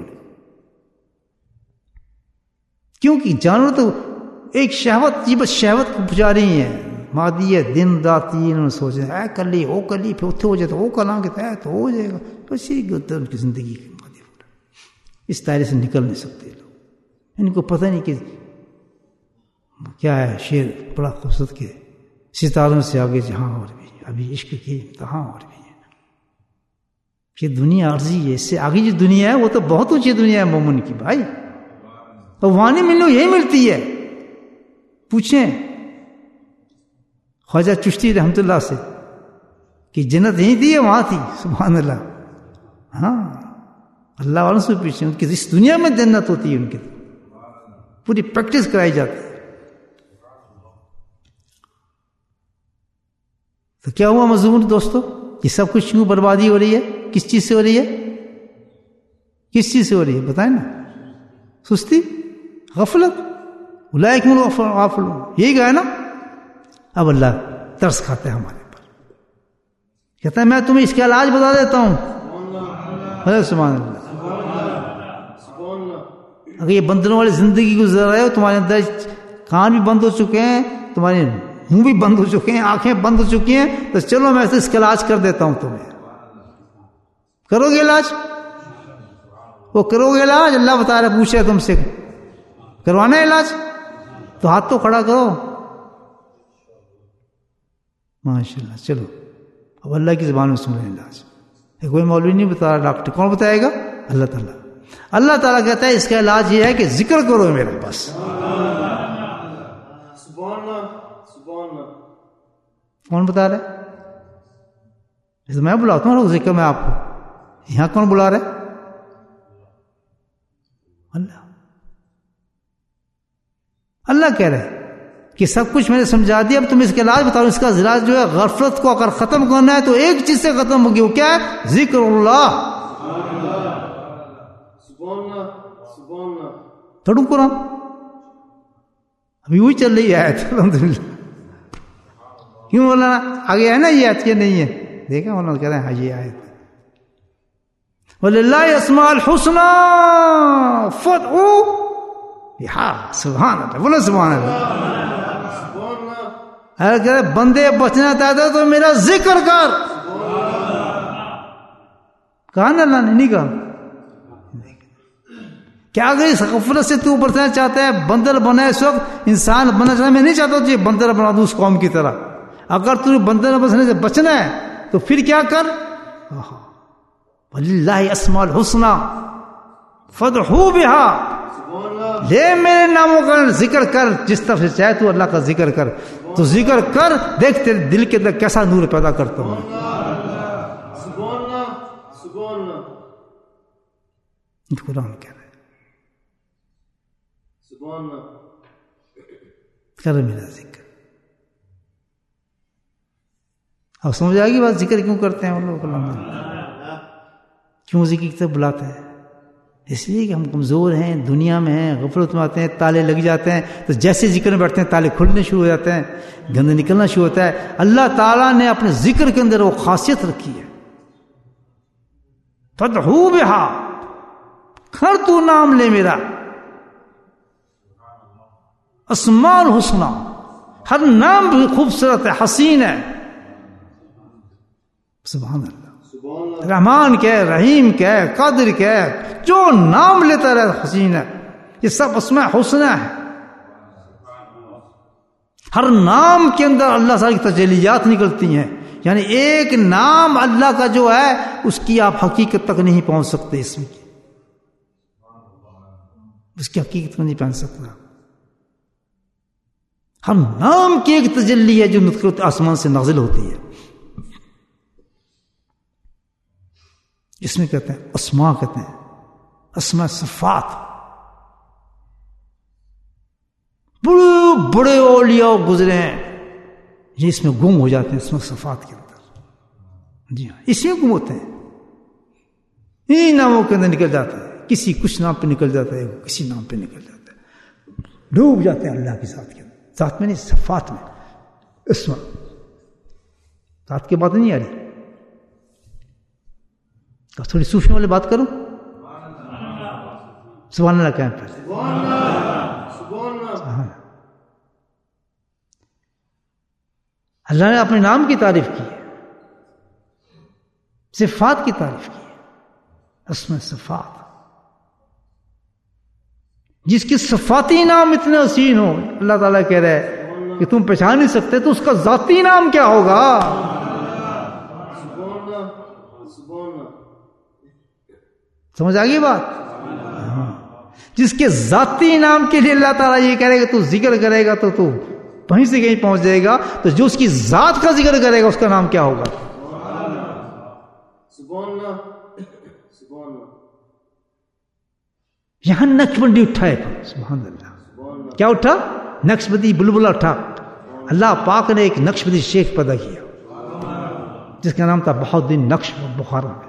کیونکہ جانور تو ایک شہوت، یہ بس شہوت کو پجا رہی ہیں، مادی ہے، دن رات انہوں نے سوچ رہے اے کر لی وہ کر لی، پھر اتنے ہو جائے تو وہ کر لیں گے تو ہو جائے گا. بس یہ ان کی زندگی کی مادی ہوتا، اس دائرے سے نکل نہیں سکتے لوگ. ان کو پتہ نہیں کہ کیا ہے. شعر بڑا خوبصورت کہ ستاروں سے آگے جہاں اور بھی ابھی عشق کی امتحان اور بھی ہے. یہ دنیا عرضی ہے، اس سے آگے جو دنیا ہے وہ تو بہت اونچی دنیا ہے مومن کی بھائی. اور وہاں نہیں ملو یہی ملتی ہے. پوچھیں خواجہ چشتی رحمت اللہ سے کہ جنت یہیں تھی ہے وہاں تھی. سبحان اللہ. ہاں اللہ والوں سے پوچھیں ان کی اس دنیا میں جنت ہوتی ہے، ان کی پوری پریکٹس کرائی جاتی ہے. تو کیا ہوا مضمون دوستو؟ یہ سب کچھ کیوں بربادی ہو رہی ہے؟ کس چیز سے ہو رہی ہے؟ کس چیز سے ہو رہی ہے بتائیں نا؟ سستی، غفلت. اولئک هم الغافلون، یہی کہا ہے نا. اب اللہ ترس کھاتا ہے ہمارے پر، کہتا ہے میں تمہیں اس کا علاج بتا دیتا ہوں. سبحان اللہ. اگر یہ بندروں والی زندگی گزر رہے ہو، تمہارے اندر کان بھی بند ہو چکے ہیں، تمہارے منہ بھی بند ہو چکے ہیں، آنکھیں بند ہو چکی ہیں، تو چلو میں اس کا علاج کر دیتا ہوں. تمہیں کرو گے علاج؟ وہ کرو گے علاج؟ اللہ بتا رہا ہے، پوچھے تم سے کروانا ہے علاج تو ہاتھ تو کھڑا کرو. ماشاء اللہ. چلو اب اللہ کی زبان میں سن رہے علاج. کوئی مولوی نہیں بتا رہا، ڈاکٹر کون بتائے گا؟ اللہ تعالیٰ. اللہ تعالیٰ کہتا ہے اس کا علاج یہ ہے کہ ذکر کرو میرا. بس کون بتا رہا ہے؟ میں بلاتا ہوں ذکر میں آپ کو. یہاں کون بلا رہا ہے؟ اللہ. اللہ کہہ رہے ہیں کہ سب کچھ میں نے سمجھا دیا، اب تم اس کا علاج بتاؤ. اس کا علاج جو ہے غفلت کو اگر ختم کرنا ہے تو ایک چیز سے ختم ہوگی، وہ کیا ہے؟ ذکر اللہ. پڑھوں قرآن ابھی وہی چل رہی ہے الحمدللہ. کیوں بولنا آگے ہے نا یہ آیت؟ یہ نہیں ہے دیکھا مولانا کہہ رہے ہیں ہاں یہ آیت وَلِلَّهِ الْأَسْمَاءُ الْحُسْنَى فَادْعُوهُ بِهَا. سبحان اللہ. بولو سبحان اللہ. اگر کہہ رہے بندے بچنا چاہتے تو میرا ذکر کر. کہا نا اللہ نے؟ نہیں کہا. کیا اگر اس غفلت سے تو بچنا چاہتا ہے، بندر بنا اس وقت انسان بننا چاہتا ہے. میں نہیں چاہتا تجھے بندر بنا دوں اس قوم کی طرح. اگر تجھے بندر بننے سے بچنا ہے تو پھر کیا کر؟ وَلِلَّهِ الْأَسْمَاءُ الْحُسْنَى فَادْعُوهُ بِهَا. لے میرے ناموں کا ذکر کر، جس طرف سے چاہے تو اللہ کا ذکر کر. تو ذکر کر، دیکھ تیرے دل کے اندر کیسا نور پیدا کرتا ہوں. قرآن کہہ رہے کر میرا ذکر. اب سمجھ آئے گی بات ذکر کیوں کرتے ہیں ہم لوگ؟ کیوں ذکر کی طرف بلاتے ہیں؟ اس لیے کہ ہم کمزور ہیں، دنیا میں ہیں، غفلت میں آتے ہیں، تالے لگ جاتے ہیں. تو جیسے ذکر میں بیٹھتے ہیں تالے کھلنے شروع ہو جاتے ہیں، گندے نکلنا شروع ہوتا ہے. اللہ تعالیٰ نے اپنے ذکر کے اندر وہ خاصیت رکھی ہے. فَادْعُوهُ بِهَا، کر تو نام لے میرا. اسماء الحسنى، ہر نام بھی خوبصورت ہے، حسین ہے. سبحان اللہ. رحمان کے، رحیم کے، قادر کے، جو نام لیتا رہے حسین ہے. یہ سب اسماء حسنہ ہے. ہر نام کے اندر اللہ تعالی کی تجلیات نکلتی ہیں. یعنی ایک نام اللہ کا جو ہے اس کی آپ حقیقت تک نہیں پہنچ سکتے، اس میں اس کی حقیقت تک نہیں پہنچ سکتا. ہر نام کی ایک تجلی ہے جو نطق آسمان سے نازل ہوتی ہے، جس میں کہتے ہیں اسماء، کہتے ہیں اسماء صفات. بڑے بڑے اولیاء گزرے ہیں یہ اس میں گم ہو جاتے ہیں، اسماء صفات کے اندر. جی ہاں، اسی میں گم ہوتے ہیں، انہیں ناموں کے اندر نکل جاتا ہے. کسی کچھ نام پہ نکل جاتا ہے، کسی نام پہ نکل جاتا ہے، ڈوب جاتے ہیں اللہ کی ذات کے اندر. ذات میں نہیں، صفات میں. اسماء ذات کی بات نہیں آ رہی. تھوڑی صوفیوں والے بات کروں. سبحان اللہ کہیں پہلے. اللہ نے اپنے نام کی تعریف کی ہے، صفات کی تعریف کی ہے. اسماء صفات، جس کی صفاتی نام اتنے حسین ہو. اللہ تعالیٰ کہہ رہے ہے کہ تم پہچان نہیں سکتے تو اس کا ذاتی نام کیا ہوگا. سمجھ آ گئی بات. جس کے ذاتی نام کے لیے اللہ تعالیٰ یہ کہہ رہے کہ تو ذکر کرے گا تو تو وہیں سے کہیں پہنچ جائے گا، تو جو اس کی ذات کا ذکر کرے گا اس کا نام کیا ہوگا. یہاں نقشبندی اٹھا ہے. سبحان اللہ. کیا اٹھا؟ نقشبندی بلبلہ اٹھا. اللہ پاک نے ایک نقشبندی شیخ پیدا کیا جس کا نام تھا بہاؤالدین نقش بخارا میں.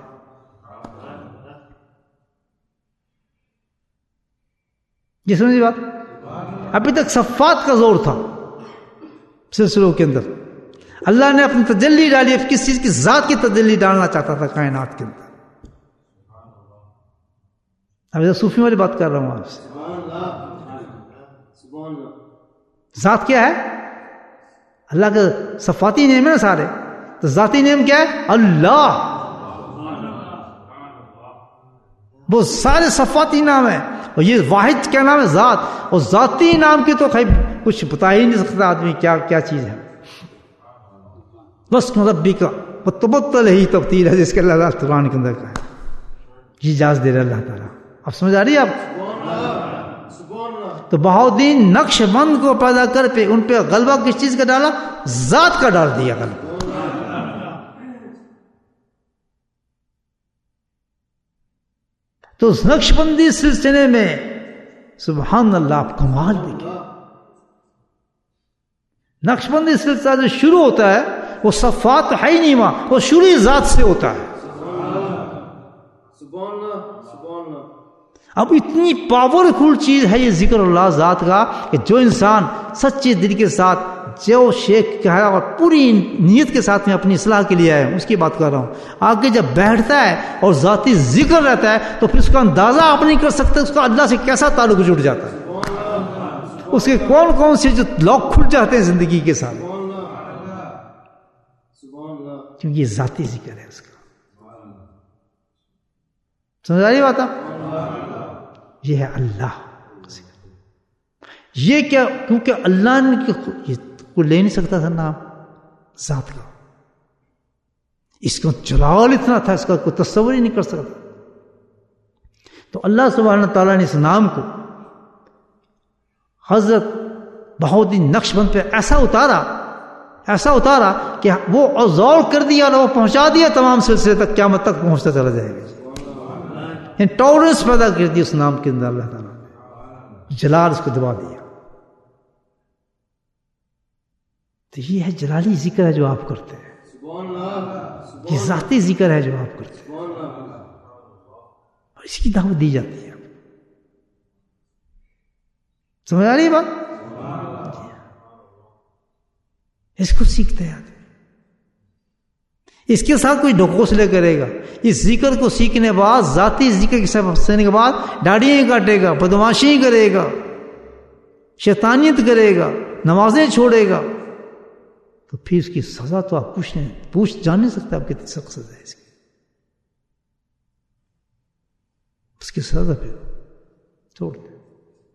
یہ سمجھے بات. ابھی تک صفات کا زور تھا سلسلوں کے اندر. اللہ نے اپنی تجلی ڈالی، اب کس چیز کی ذات کی تجلی ڈالنا چاہتا تھا کائنات کے اندر. اب صوفی والی بات کر رہا ہوں آپ سے. ذات کیا ہے؟ اللہ کے صفاتی نعم ہے سارے، تو ذاتی نعم کیا ہے؟ اللہ. وہ سارے صفاتی نام ہے، اور یہ واحد کیا نام ہے؟ ذات. اور ذاتی نام کی تو خیر کچھ بتا ہی نہیں سکتا آدمی کیا کیا چیز ہے. بس ربی کا تبتل ہی تبتیل ہے، جس کے اللہ تعالیٰ قرآن کے اندر کا ہے. یہ اجازت دے رہا اللہ تعالیٰ. اب سمجھ آ رہی ہے آپ؟ تو بہاؤالدین نقش بند کو پیدا کر پہ ان پہ غلبہ کس چیز کا ڈالا؟ ذات کا ڈال دیا غلبہ. تو اس نقش بندی سلسلے میں سبحان اللہ آپ کمال دیکھیں. نقش بندی سلسلہ جو شروع ہوتا ہے وہ صفات ہے ہی نہیں، وہاں وہ شروع ذات سے ہوتا ہے. اب اتنی پاورفل چیز ہے یہ ذکر اللہ ذات کا کہ جو انسان سچے دل کے ساتھ جو شیخ کہا اور پوری نیت کے ساتھ میں اپنی اصلاح کے لیے آیا ہوں اس کی بات کر رہا ہوں، آگے جب بیٹھتا ہے اور ذاتی ذکر رہتا ہے تو پھر اس کا اندازہ آپ نہیں کر سکتے اس کا اللہ سے کیسا تعلق جڑ جاتا ہے، اس کے کون کون سے جو لاک کھل جاتے ہیں زندگی کے ساتھ، کیونکہ یہ ذاتی ذکر ہے اس کا. سمجھ آ رہی بات آپ؟ یہ ہے اللہ. یہ کیا؟ کیونکہ اللہ نے کو لے نہیں سکتا تھا نام ذات کا، اس کا جلال اتنا تھا اس کا کوئی تصور ہی نہیں کر سکتا. تو اللہ سبحانہ تعالیٰ نے اس نام کو حضرت بہاؤالدین نقشبند پہ ایسا اتارا ایسا اتارا کہ وہ ازور کر دیا اور وہ پہنچا دیا تمام سلسلے تک، قیامت تک پہنچتا چلا جائے گا. ٹالرنس پیدا کر دی اس نام کے اندر اللہ تعالیٰ نے، جلال اس کو دبا دیا. تو یہ ہے جلالی ذکر ہے جو آپ کرتے ہیں، یہ ذاتی ذکر ہے جو آپ کرتے ہیں، اور اس کی دعوت دی جاتی ہے. سمجھ آ رہی ہے بات؟ اس کو سیکھتے ہیں آدمی. اس کے ساتھ کوئی ڈھکوسلے کرے گا، اس ذکر کو سیکھنے بعد ذاتی ذکر کے سیکھنے کے بعد داڑیاں کاٹے گا، بدماشی کرے گا، شیطانیت کرے گا، نمازیں چھوڑے گا، تو پھر اس کی سزا تو آپ کچھ نہیں پوچھ جان نہیں سکتے آپ کتنی سخت سزا ہے اس کی. اس کی سزا پھر چھوڑ دیں.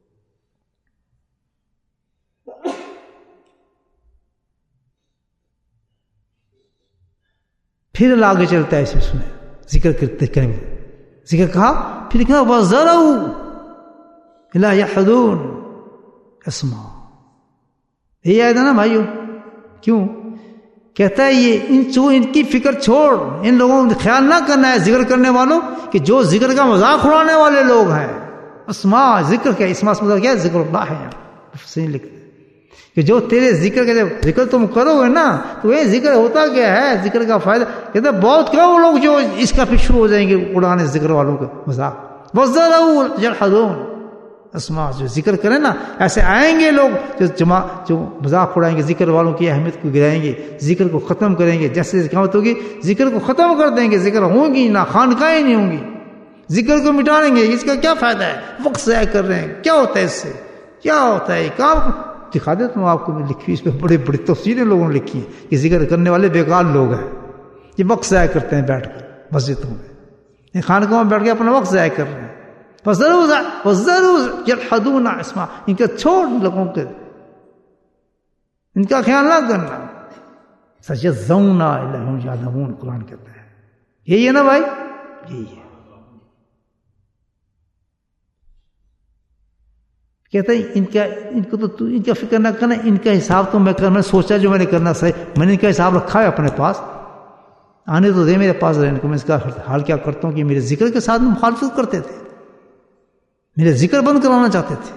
پھر آگے چلتا ہے اس میں سنیں ذکر کرتے کریں ذکر کہا پھر کہا وَذَرَوْا إِلَا يَحْدُونَ اسما. یہ آیت ہے نا بھائیو. کیوں کہتا ہے یہ ان جو ان کی فکر چھوڑ, ان لوگوں کو خیال نہ کرنا ہے ذکر کرنے والوں کہ جو ذکر کا مذاق اڑانے والے لوگ ہیں. اسما ذکر کیا, اسما مطلب کیا ہے, ذکر اللہ ہے. یہاں صحیح لکھتے کہ جو تیرے ذکر کا جب ذکر تم کرو گے نا تو یہ ذکر ہوتا کیا ہے, ذکر کا فائدہ کہتے ہیں بہت کم لوگ جو اس کا پھر شروع ہو جائیں گے اڑانے ذکر والوں کا مذاق. وَذَرَوْا يَلْحَظُونَ اسما, جو ذکر کریں نا ایسے آئیں گے لوگ جو جمع جو مذاق اڑائیں گے, ذکر والوں کی اہمیت کو گرائیں گے, ذکر کو ختم کریں گے. جیسے قیامت ہوگی ذکر کو ختم کر دیں گے, ذکر ہوں گی نہ, خانقاہیں نہیں ہوں گی, ذکر کو مٹا دیں گے. اس کا کیا فائدہ ہے, وقت ضائع کر رہے ہیں, کیا ہوتا ہے اس سے, کیا ہوتا ہے. کام دکھا دیتا ہوں آپ کو, میں لکھی اس پہ بڑی بڑی تفصیلیں لوگوں نے لکھی ہیں کہ ذکر کرنے والے بیکار لوگ ہیں, یہ وقت ضائع کرتے ہیں بیٹھ کر مسجدوں میں, خانقاہوں میں بیٹھ کے اپنا وقت ضائع کر رہے ہیں. وَذَرُوا يَلْحَظُونَ اسما, ان کا چھوڑ لوگوں کے, ان کا خیال نہ کرنا. سَيَجْزَوْنَ إِلَّا هُمْ يَعْلَمُونَ قرآن کہتا ہے. یہی ہے نا بھائی, یہی ہے. کہتا ہے ان کا ان کو تو ان کا فکر نہ کرنا, ان کا حساب تو میں کرنا سوچا جو میں نے کرنا صحیح, میں نے ان کا حساب رکھا ہے اپنے پاس, آنے تو دے میرے پاس رہنے کو. میں اس کا حال کیا کرتا ہوں کہ میرے ذکر کے ساتھ مخالفت کرتے تھے, میرے ذکر بند کرانا چاہتے تھے,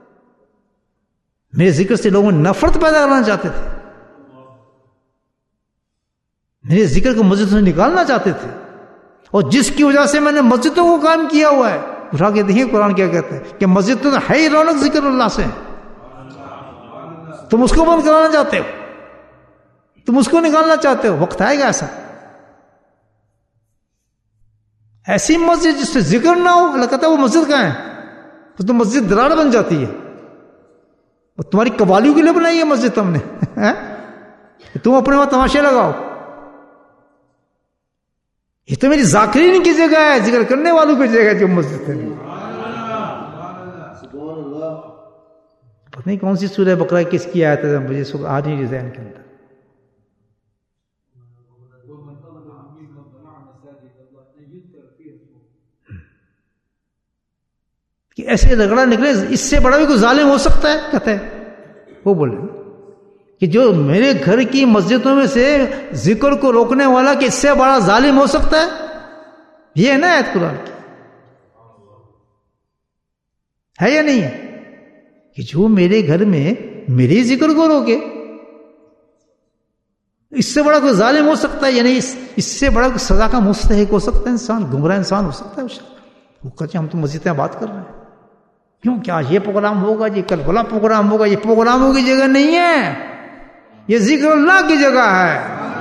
میرے ذکر سے لوگوں میں نفرت پیدا کرنا چاہتے تھے, میرے ذکر کو مسجدوں سے نکالنا چاہتے تھے, اور جس کی وجہ سے میں نے مسجدوں کو قائم کیا ہوا ہے. اٹھا کے دیکھیں قرآن کیا کہتا ہے کہ مسجد تو ہے ہی رونق ذکر اللہ سے, تم اس کو بند کرانا چاہتے ہو, تم اس کو نکالنا چاہتے ہو. وقت آئے گا ایسا, ایسی مسجد جس سے ذکر نہ ہو, اللہ کہتا ہے وہ مسجد کہاں ہے, تو تم مسجد دراڑ بن جاتی ہے. اور تمہاری قوالیوں کے لیے بنائی ہے مسجد تم نے, تم اپنے وہاں تماشے لگاؤ. یہ تو میری ذاکرین کی جگہ ہے, ذکر کرنے والوں کی جگہ ہے جو مسجد ہے. پتہ نہیں کون سی سورہ بقرہ کس کی آیت ہے, مجھے سب آ نہیں ذہن کے اندر. کہ ایسے رگڑا نکلے, اس سے بڑا بھی کوئی ظالم ہو سکتا ہے, کہتا ہے وہ بولے کہ جو میرے گھر کی مسجدوں میں سے ذکر کو روکنے والا, کہ اس سے بڑا ظالم ہو سکتا ہے. یہ ہے نا آیت قرآن کی, ہے یا نہیں ہے, کہ جو میرے گھر میں میرے ذکر کو روکے, اس سے بڑا کوئی ظالم ہو سکتا ہے, یعنی اس, اس سے بڑا کوئی سزا کا مستحق ہو سکتا ہے انسان, گمراہ انسان ہو سکتا ہے. وہ کہتے ہیں ہم تو مسجد میں بات کر رہے ہیں, کیوں کیا یہ پروگرام ہوگا جی, کل بلا پروگرام ہوگا, یہ پروگراموں کی جگہ نہیں ہے, یہ ذکر اللہ کی جگہ ہے.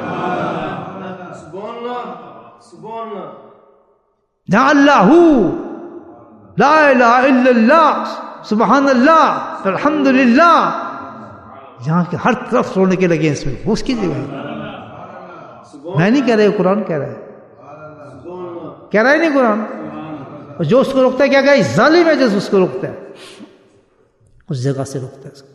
جہاں اللہ لا الہ الا اللہ, سبحان اللہ, الحمدللہ, جہاں کہ ہر طرف رونے کے لگے اس میں, وہ اس کی جگہ ہے. میں نہیں کہہ رہے, قرآن کہہ رہا ہے, کہہ رہا ہے نہیں قرآن. اور جو اس کو روکتا ہے کیا کہ ظالم ہے, جو اس کو روکتا ہے اس جگہ سے روکتا ہے اس کو.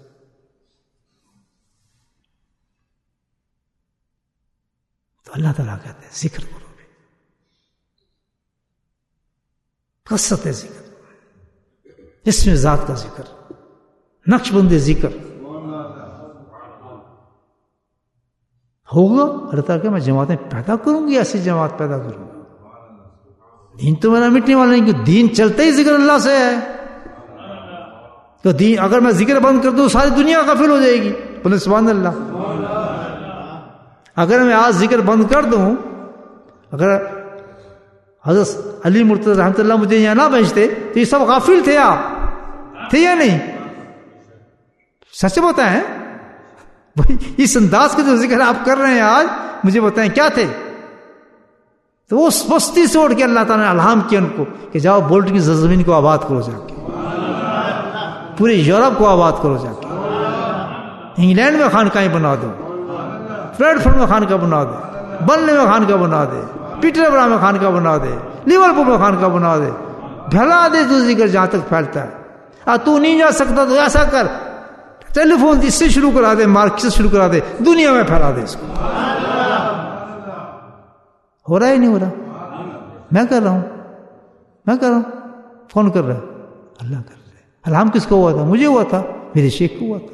تو اللہ تعالیٰ کہتے ہیں ذکر کرو, کثرت ذکر, اس میں ذات کا ذکر, نقش بندی ذکر ہوگا. اللہ تعالیٰ کہ میں جماعتیں پیدا کروں گی, ایسی جماعت پیدا کروں گا. دین تو میرا مٹنے والا نہیں, کہ دین چلتا ہی ذکر اللہ سے ہے. تو دین اگر میں ذکر بند کر دوں ساری دنیا غافل ہو جائے گی. بولے سبحان اللہ. اگر میں آج ذکر بند کر دوں, اگر حضرت علی مرتضی رحمۃ اللہ مجھے یہاں نہ بھیجتے تو یہ سب غافل تھے, آپ تھے یا نہیں؟ سچ بتائیں, اس انداز کے جو ذکر آپ کر رہے ہیں آج, مجھے بتائیں کیا تھے؟ تو اس بستی سے اٹھ کے اللہ تعالیٰ نے الہام کیا ان کو کہ جاؤ بولٹ کی زمین کو آباد کرو, جا کے پورے یورپ کو آباد کرو, جا کے انگلینڈ میں خانقاہیں بنا دو, فریڈ فورڈ میں خانقاہ بنا دے, برلن میں خانقاہ بنا دے, پیٹر برا میں خانقاہ بنا دے, لیورپول میں خانقاہ بنا دے, پھیلا دے تو ذکر جہاں تک پھیلتا ہے. اور تو نہیں جا سکتا تو ایسا کر, ٹیلی فون اس سے شروع کرا دے, مارکس سے شروع کرا دے, دنیا میں پھیلا دے اس کو. ہو رہا ہے نہیں ہو رہا؟ میں کر رہا ہوں میں کر رہا ہوں کون کر رہا ہے؟ اللہ کر رہا ہے. الہام کس کو ہوا تھا؟ مجھے ہوا تھا, میرے شیخ کو ہوا تھا.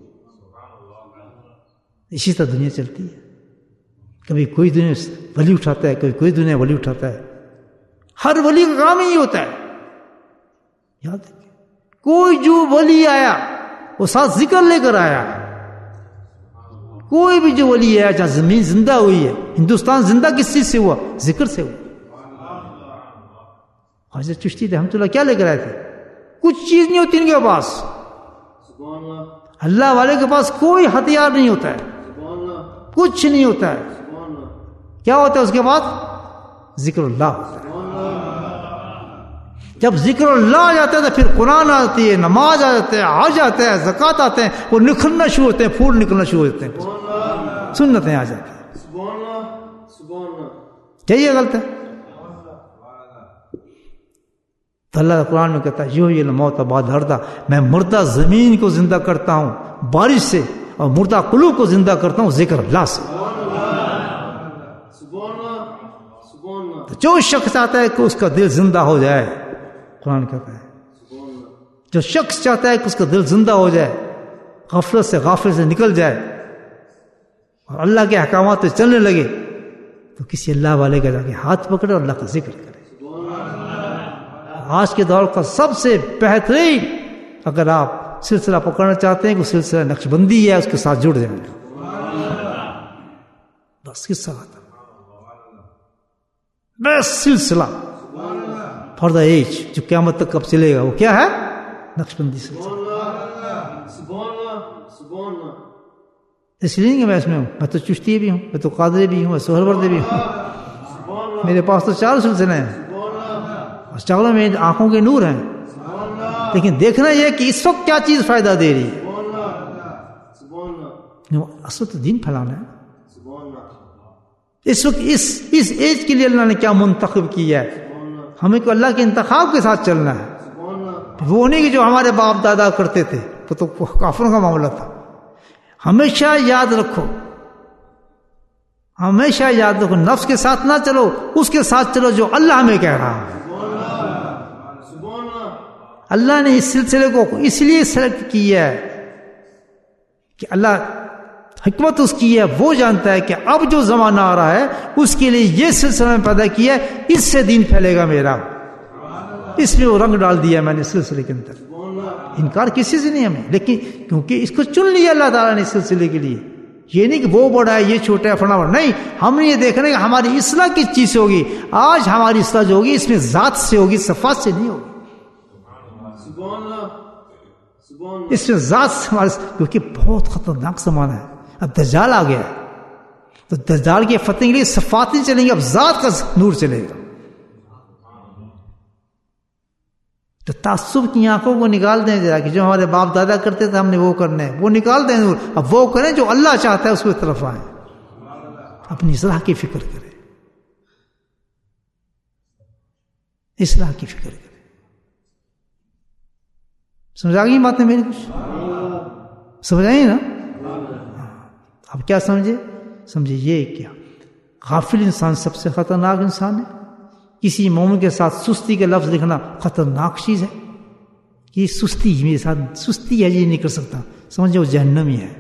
اسی طرح دنیا چلتی ہے. کبھی کوئی دنیا ولی اٹھاتا ہے, کبھی کوئی دنیا ولی اٹھاتا ہے. ہر ولی کا کام ہی ہوتا ہے. یاد رکھیں, کوئی جو ولی آیا وہ ساتھ ذکر لے کر آیا. کوئی بھی جو ولی آیا, جہاں زمین زندہ ہوئی ہے, ہندوستان زندہ کس چیز سے ہوا؟ ذکر سے ہوا. حضرت چشتی رحمۃ اللہ کیا لے کر آئے تھے؟ کچھ چیز نہیں ہوتی ان کے پاس. اللہ والے کے پاس کوئی ہتھیار نہیں ہوتا ہے, کچھ نہیں ہوتا ہے. کیا ہوتا ہے اس کے بعد؟ ذکر اللہ ہوتا ہے. جب ذکر اللہ آ جاتا ہے تو پھر قرآن آتی ہے, نماز آ جاتا ہے, حج آتا ہے, زکوٰۃ آتے ہیں, وہ نکھرنا شروع ہوتے ہیں, پھول نکلنا شروع ہوتے ہیں, سنتیں آ جاتی ہیں. چاہیے غلط ہے تو اللہ قرآن میں کہتا ہے یحیی الموت بعد ہردا, میں مردہ زمین کو زندہ کرتا ہوں بارش سے, اور مردہ قلوب کو زندہ کرتا ہوں ذکر اللہ سے. تو جو شخص چاہتا ہے کہ اس کا دل زندہ ہو جائے, قرآن کہتا ہے جو شخص چاہتا ہے کہ اس کا دل زندہ ہو جائے, غفلت سے غافل سے نکل جائے اور اللہ کے احکامات پہ چلنے لگے, تو کسی اللہ والے کا جا کے ہاتھ پکڑے اور اللہ کا ذکر کرے. آج کے دور کا سب سے بہترین اگر آپ سلسلہ پکڑنا چاہتے ہیں کہ سلسلہ نقش بندی ہے, اس کے ساتھ جڑ جائیں. بس کس ساتھ بس سلسلہ فار دا ایج جو قیامت تک کب چلے گا, وہ کیا ہے؟ نقش بندی سلسلہ. اس لیے کہ میں اس میں ہوں, میں تو چشتی بھی ہوں, میں تو قادری بھی ہوں, میں سہروردی بھی ہوں. میرے پاس تو چار سلسلے ہیں, چاولوں میں آنکھوں کے نور ہیں, لیکن دیکھنا یہ کہ اس وقت کیا چیز فائدہ دے رہی ہے. اصل تو دین پھیلانا ہے. اس وقت اس اس ایج کے لیے اللہ نے کیا منتخب کیا ہے, ہمیں کو اللہ کے انتخاب کے ساتھ چلنا ہے. وہ نہیں کہ جو ہمارے باپ دادا کرتے تھے, وہ تو کافروں کا معاملہ تھا. ہمیشہ یاد رکھو, ہمیشہ یاد رکھو, نفس کے ساتھ نہ چلو, اس کے ساتھ چلو جو اللہ ہمیں کہہ رہا ہے. اللہ نے اس سلسلے کو اس لیے سلیکٹ کیا ہے کہ اللہ حکمت اس کی ہے, وہ جانتا ہے کہ اب جو زمانہ آ رہا ہے اس کے لیے یہ سلسلہ میں پیدا کیا ہے, اس سے دین پھیلے گا میرا. اس میں وہ رنگ ڈال دیا میں نے سلسلے کے اندر. انکار کسی سے نہیں ہمیں, لیکن کیونکہ اس کو چن لیا اللہ تعالیٰ نے اس سلسلے کے لیے. یہ نہیں کہ وہ بڑا ہے یہ چھوٹا ہے فلاں بڑا, نہیں. ہم نے یہ دیکھنا ہے کہ ہماری اصلاح کس چیز سے ہوگی. آج ہماری اصلاح جو ہوگی اس میں ذات سے ہوگی, صفات سے نہیں ہوگی. اس میں ذات سے ہمارے, کیونکہ بہت خطرناک زمانہ ہے. اب دجال آ گیا ہے, تو دجال کی فتح کے لیے صفات نہیں چلیں گے, اب ذات کا نور چلے گا. تو تعصب کی آنکھوں کو نکال دیں ذرا, کہ جو ہمارے باپ دادا کرتے تھے ہم نے وہ کرنا ہے, وہ نکال دیں نور. اب وہ کریں جو اللہ چاہتا ہے, اس کی طرف آئیں, اپنی اصلاح کی فکر کریں, اصلاح کی فکر کریں. سمجھا گئی باتیں میری؟ کچھ سمجھ آئی نا؟ اب کیا سمجھے؟ سمجھے یہ کیا غافل انسان سب سے خطرناک انسان ہے. کسی مومن کے ساتھ سستی کے لفظ لکھنا خطرناک چیز ہے. یہ سستی میرے ساتھ سستی ہے, یہ نہیں کر سکتا, سمجھو جہنمی ہے.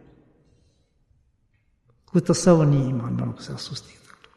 کوئی تصور نہیں ایمان والوں کے ساتھ سستی.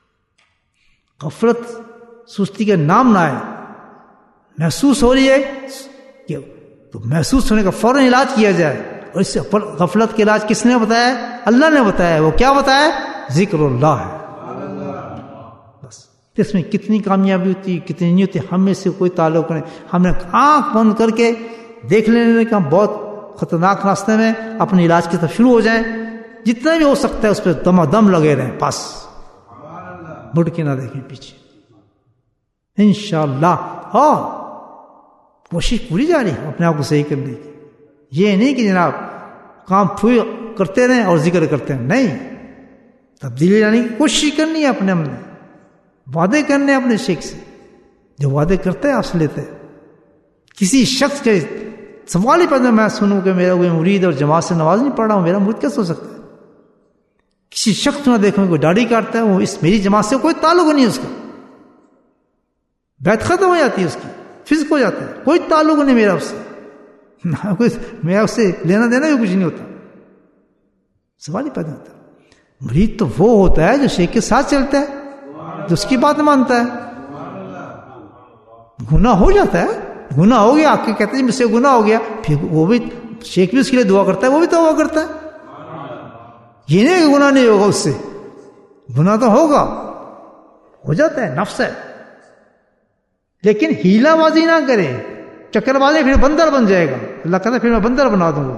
غفلت سستی کا نام نہ ہے. محسوس ہو رہی ہے کہ تو محسوس ہونے کا فوراً علاج کیا جائے. اور اس سے غفلت کے علاج کس نے بتایا؟ اللہ نے بتایا. وہ کیا بتایا؟ ذکر اللہ ہے. بس اس میں کتنی کامیابی ہوتی کتنی نہیں ہوتی ہم میں سے کوئی تعلق نہیں. ہم نے آنکھ بند کر کے دیکھ لینے کا بہت خطرناک راستے میں اپنے علاج کی طرف شروع ہو جائیں. جتنا بھی ہو سکتا ہے اس پہ دم دم لگے رہیں, بس مڑ کے نہ دیکھیں پیچھے انشاءاللہ. ہاں کوشش پوری جاری ہے اپنے آپ کو صحیح کرنے کی. یہ نہیں کہ جناب کام پھوئی کرتے رہیں اور ذکر کرتے ہیں, نہیں. تبدیلی لانے کی کوشش کرنی ہے اپنے ہم نے, وعدے کرنے اپنے شیخ سے, جو وعدے کرتے ہیں آپ سے لیتے ہیں. کسی شخص کے سوال ہی پیدا میں سنوں کہ میرا کوئی مرید اور جماعت سے نماز نہیں پڑھ رہا ہوں, میرا مرید کیسے ہو سکتا ہے؟ کسی شخص نہ دیکھو کوئی داڑھی کاٹتا ہے، وہ اس میری جماعت سے کوئی تعلق نہیں ہے اس کا، بیعت ختم ہو جاتی ہے اس کی، فسق ہو جاتا ہے، کوئی تعلق نہیں میرا اس سے، نہ کوئی میرا اس سے لینا دینا بھی کچھ نہیں ہوتا، سوال ہی پیدا ہوتا ہے۔ مرید تو وہ ہوتا ہے جو شیخ کے ساتھ چلتا ہے، جو اس کی بات مانتا ہے۔ گناہ ہو جاتا ہے، گناہ ہو گیا، آپ کے کہتے ہیں مجھ سے گناہ ہو گیا، پھر وہ بھی شیخ بھی اس کے لیے دعا کرتا ہے، وہ بھی توبہ کرتا ہے، یہ نہیں کہ گناہ نہیں ہوگا اس سے، گناہ تو ہوگا، ہو جاتا ہے، نفس ہے، لیکن ہیلا بازی نہ کرے، چکر بازی، پھر بندر بن جائے گا۔ اللہ کہتا ہے پھر میں بندر بنا دوں گا،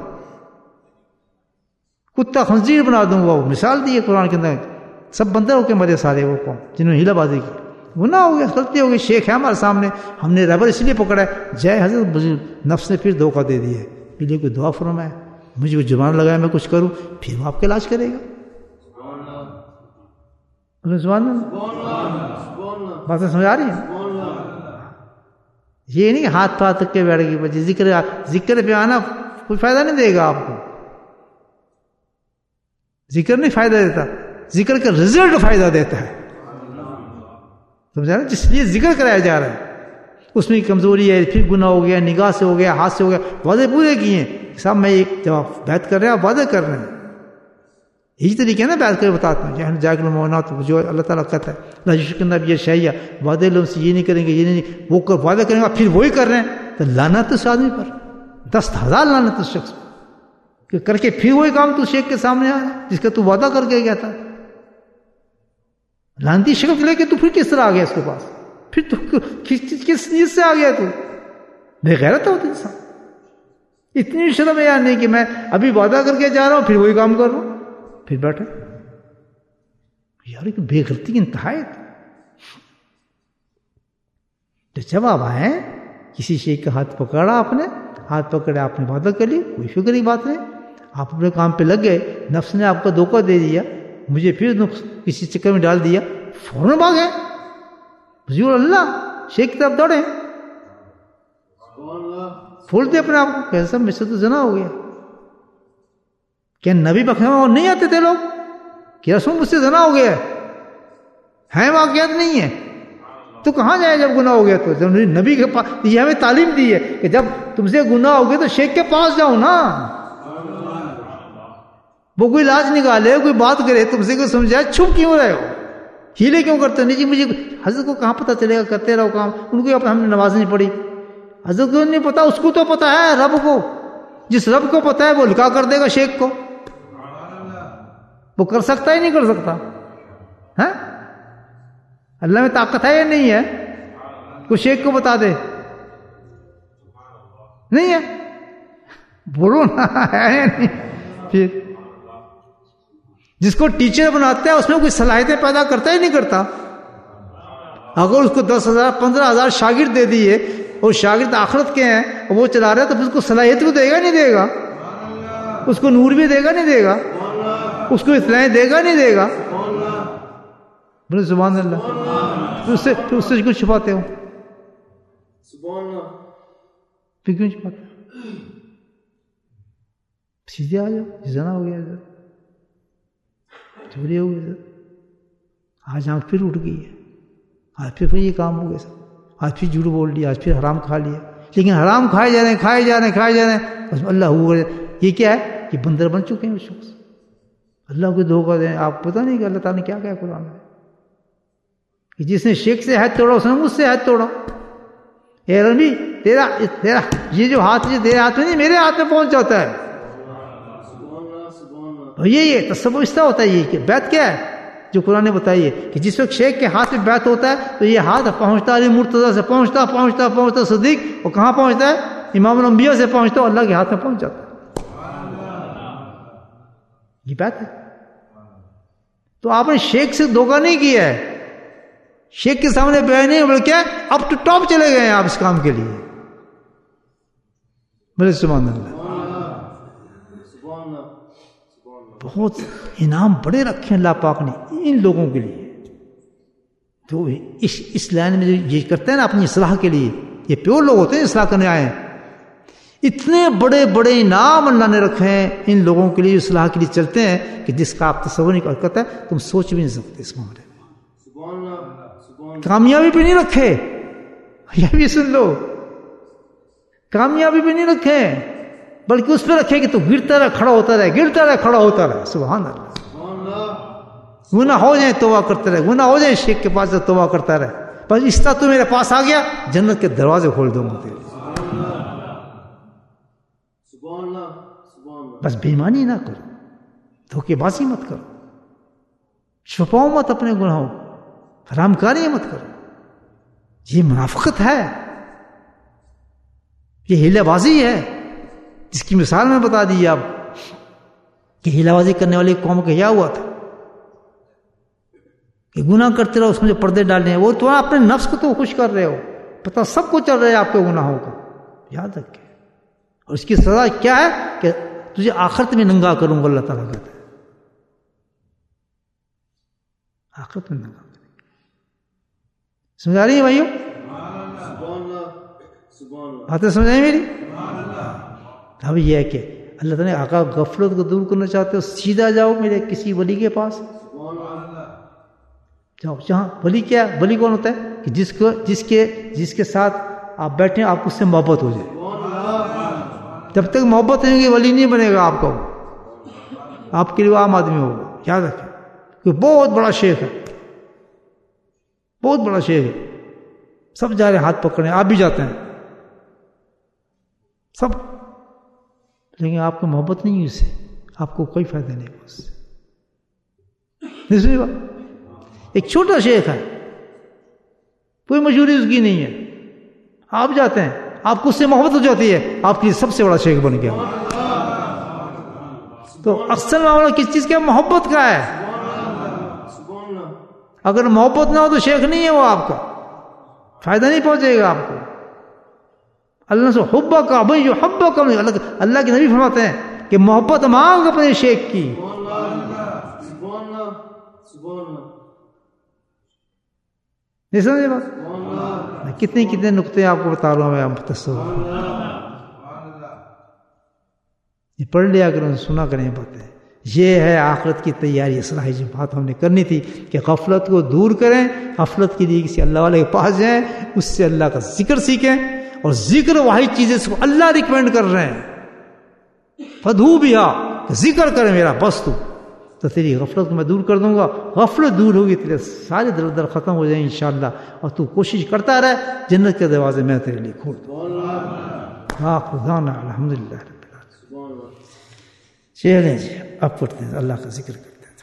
کتا خنزیر بنا دوں گا۔ وہ مثال دی ہے قرآن کے اندر، سب بندر ہو کے مرے سارے وہ قوم جنہوں نے ہیلا بازی کی، گناہ ہو گیا، غلطی ہو گئی، شیخ ہے ہمارے سامنے، ہم نے ربر اس لیے پکڑا ہے، جائے حضرت نفس نے پھر دھوکہ دے دیا ہے، اس لیے کوئی دعا فرمائے، مجھے کوئی جرمانہ لگایا، میں کچھ کروں، پھر وہ آپ کا علاج کرے گا۔ باتیں سمجھ آ رہی ہیں؟ یہ نہیں کہ ہاتھ پاؤں تک کے بیٹھ گئی، ذکر ذکر پہ آنا کوئی فائدہ نہیں دے گا آپ کو، ذکر نہیں فائدہ دیتا، ذکر کا رزلٹ فائدہ دیتا ہے، سمجھا نا؟ جس لیے ذکر کرایا جا رہا ہے اس میں کمزوری ہے، پھر گناہ ہو گیا، نگاہ سے ہو گیا، ہاتھ سے ہو گیا، وعدے پورے کیے ہیں صاحب، میں ایک جب بیعت کر رہے ہیں آپ وعدے کر رہے ہیں، یہی طریقے نا بیعت کر بتاتا ہوں، جاگ المونات جو اللہ تعالیٰ کہتا ہے لا یشرکن بہ شیئا، وعدے لوگ سے یہ نہیں کریں گے، یہ نہیں، وہ کر وعدے کریں گے پھر وہی کر رہے ہیں، تو لعنت اس آدمی پر، دس ہزار لعنت اس شخص پر کہ کر کے پھر وہی کام تو شیخ کے سامنے آیا جس کا تو وعدہ کر کے گیا تھا، لعنتی شکل لے کے تو پھر کس طرح آ گیا اس کے پاس، پھر تو کس نیت سے آ گیا، تو بے غیرت ہوتا انسان، اتنی شرم ہے یار نہیں کہ میں ابھی وعدہ کر کے جا رہا ہوں پھر وہی کام کر رہا ہوں، پھر بیٹھے یار ایک بے غیرتی کی انتہا ہے۔ تو جب آپ آئیں کسی شیخ کا ہاتھ پکڑا، آپ نے ہاتھ پکڑے، آپ نے وعدہ کر لی، کوئی فکر کی بات نہیں، آپ اپنے کام پہ لگ گئے، نفس نے آپ کو دھوکہ دے دیا، مجھے پھر کسی چکر میں ڈال دیا، فوراً بھاگے حضور اللہ شیخ کی طرف دوڑے، پھول دے اپنے آپ کو، کیسا مجھ سے تو زنا ہو گیا، کیا نبی بخشنے اور نہیں آتے تھے لوگ، کیا رسول مجھ سے زنا ہو گیا ہے، واقعات نہیں ہے تو کہاں جائے جب گناہ ہو گیا، تو جب نبی کے پاس، یہ ہمیں تعلیم دی ہے کہ جب تم سے گناہ ہو گیا تو شیخ کے پاس جاؤ نا، وہ کوئی علاج نکالے، کوئی بات کرے، تم سے کوئی سمجھائے، چھپ کیوں رہے ہو، ہیلے کیوں کرتے ہو؟ نہیں جی مجھے حضرت کو کہاں پتہ چلے گا، کرتے رہو کام، ان کو ہم نے نماز نہیں پڑھی، حضرت کو نہیں پتا، اس کو تو پتا ہے، رب کو، جس رب کو پتا ہے وہ لکھا کر دے گا شیخ کو، وہ کر سکتا ہی نہیں کر سکتا ہے، اللہ میں طاقت ہے یا نہیں ہے کوئی شیخ کو بتا دے، نہیں ہے، بولو نا ہے یا نہیں؟ پھر جس کو ٹیچر بناتا ہے اس میں کوئی صلاحیتیں پیدا کرتا ہی نہیں کرتا، اگر اس کو دس ہزار پندرہ ہزار شاگرد دے دیے اور شاگرد آخرت کے ہیں اور وہ چلا رہا ہے، تو اس کو صلاحیت کو دے گا نہیں دے گا، اس کو نور بھی دے گا نہیں دے گا، اس کو اطلاع دے گا نہیں دے گا، بولے سبحان اللہ، تو اس سے تو اس سے کیوں چھپاتے ہو، پھر کیوں چھپاتے ہو، سیدھے آ جاؤ، زنا ہو گیا ادھر، چوری ہو گئی ادھر، آج آنکھ پھر اٹھ گئی ہے، آج پھر یہ کام ہو گیا سب، آج پھر جھوٹ بول لیا، آج پھر حرام کھا لیا، لیکن حرام کھائے جا رہے ہیں کھائے جا رہے ہیں کھائے جا رہے ہیں، بس اللہ ہوا، یہ کیا ہے، یہ بندر بن چکے ہیں اس شخص، اللہ کو دھوکہ دیں، آپ پتہ نہیں کہ اللہ تعالیٰ نے کیا کہا قرآن میں، کہ جس نے شیخ سے ہاتھ توڑا اس نے مجھ سے ہاتھ توڑا، اے ربی تیرا تیرا یہ جو ہاتھ ہے تیرے ہاتھ میں نہیں میرے ہاتھ میں پہنچ جاتا ہے، اور یہ یہ تصور اس طرح ہوتا ہے، یہ کہ بیعت کیا ہے جو قرآن نے بتائی ہے، کہ جس وقت شیخ کے ہاتھ میں بیعت ہوتا ہے تو یہ ہاتھ پہنچتا علی مرتضیٰ سے پہنچتا پہنچتا پہنچتا صدیق، اور کہاں پہنچتا ہے، امام الانبیاء سے پہنچتا، اللہ کے ہاتھ میں پہنچ جاتا ہے، یہ بیعت ہے۔ تو آپ نے شیخ سے دھوکہ نہیں کیا ہے، شیخ کے سامنے بیعت نہیں، بلکہ اب ٹو ٹاپ چلے گئے ہیں آپ اس کام کے لیے، بولے سبحان اللہ، بہت انعام بڑے رکھے اللہ پاک نے ان لوگوں کے لیے، تو اس اس لائن میں جو یہ کرتے ہیں نا اپنی اصلاح کے لیے، یہ پیور لوگ ہوتے ہیں اصلاح کرنے آئے ہیں، اتنے بڑے بڑے انعام اللہ نے رکھے ہیں ان لوگوں کے لیے اصلاح کے لیے چلتے ہیں کہ جس کا آپ تصور نہیں کر سکتے، تم سوچ بھی نہیں سکتے اس معاملے میں. کامیابی بھی نہیں رکھے، یہ بھی سن لو، کامیابی بھی نہیں رکھے، بلکہ اس پہ رکھے کہ تو گرتا رہے کھڑا ہوتا رہے، گرتا رہے کھڑا ہوتا رہے. سبحان اللہ. گناہ ہو جائیں توبہ کرتے رہے، گناہ ہو جائیں شیخ کے پاس سے توبہ کرتا رہے. بس اس طرح تو میرے پاس آ گیا، جنت کے دروازے کھول دوں گا تیرے. بس بے ایمانی نہ کرو، دھوکے بازی مت کرو، چھپاؤ مت اپنے گناہوں، حرام کاری مت کرو. یہ منافقت ہے، یہ ہیلہ بازی ہے، جس کی مثال میں بتا دی آپ کہ ہیلہ بازی کرنے والی قوم کا کیا ہوا تھا کہ گناہ کرتے رہو، اس میں جو پردے ڈالنے ہیں، وہ تو اپنے نفس کو تو خوش کر رہے ہو، پتہ سب کو چل رہا ہے آپ کے گناہوں کا. یاد رکھیں، اور اس کی سزا کیا ہے کہ تجھے آخرت میں ننگا کروں گا. اللہ تعالیٰ کہتا ہے آخرت میں ننگا کریں گے. سمجھ آ رہی ہے بھائیو؟ باتیں سمجھ آئی میری؟ اب یہ ہے کہ اللہ تعالیٰ نے آقا غفلت کو دور کرنا چاہتے ہو، سیدھا جاؤ میرے کسی ولی کے پاس، جاؤ. جہاں ولی کیا ہے؟ ولی کون ہوتا ہے کہ جس کو جس کے جس کے ساتھ آپ بیٹھیں آپ اس سے محبت ہو جائے. جب تک محبت نہیں ہوگی ولی نہیں بنے گا آپ کو، آپ کے لیے وہ عام آدمی ہوگا. یاد رکھیں کہ بہت بڑا شیخ ہے، بہت بڑا شیخ ہے، سب جا رہے ہیں ہاتھ پکڑنے، آپ بھی جاتے ہیں سب، لیکن آپ کو محبت نہیں ہے اس سے، آپ کو کوئی فائدہ نہیں ہے اس سے. ایک چھوٹا شیخ ہے، کوئی مشہوری اس کی نہیں ہے، آپ جاتے ہیں، آپ کو اس سے محبت ہو جاتی ہے، آپ کے لیے سب سے بڑا شیخ بن گیا. تو اکثر معاملہ کس چیز کا؟ محبت کا ہے. اگر محبت نہ ہو تو شیخ نہیں ہے وہ، آپ کا فائدہ نہیں پہنچے گا آپ کو. اللہ سے حبہ کا بھائی جو حبہ کا، اللہ کے نبی فرماتے ہیں کہ محبت مانگ اپنے شیخ کی. نہیں سمجھے بات؟ کتنے کتنے نقطے آپ کو بتا رہا ہوں میں، آپ تصور یہ پڑھ لیا کریں، سنا کریں باتیں. یہ ہے آخرت کی تیاری، اصلاحی جو بات ہم نے کرنی تھی کہ غفلت کو دور کریں. غفلت کے لیے کسی اللہ والے کے پاس جائیں، اس سے اللہ کا ذکر سیکھیں، اور ذکر واحد چیز اس کو اللہ ریکمینڈ کر رہے ہیں. فدھو بیا، ذکر کرے میرا بس تو تو تیری غفلت کو میں دور کر دوں گا. غفلت دور ہوگی، تیرے سارے در در ختم ہو جائیں انشاءاللہ، اور تو کوشش کرتا رہے، جنت کے دروازے میں تیرے لیے کھول دوں. الحمدللہ. چلیں جی اب پڑھتے ہیں، اللہ کا ذکر کرتے ہیں.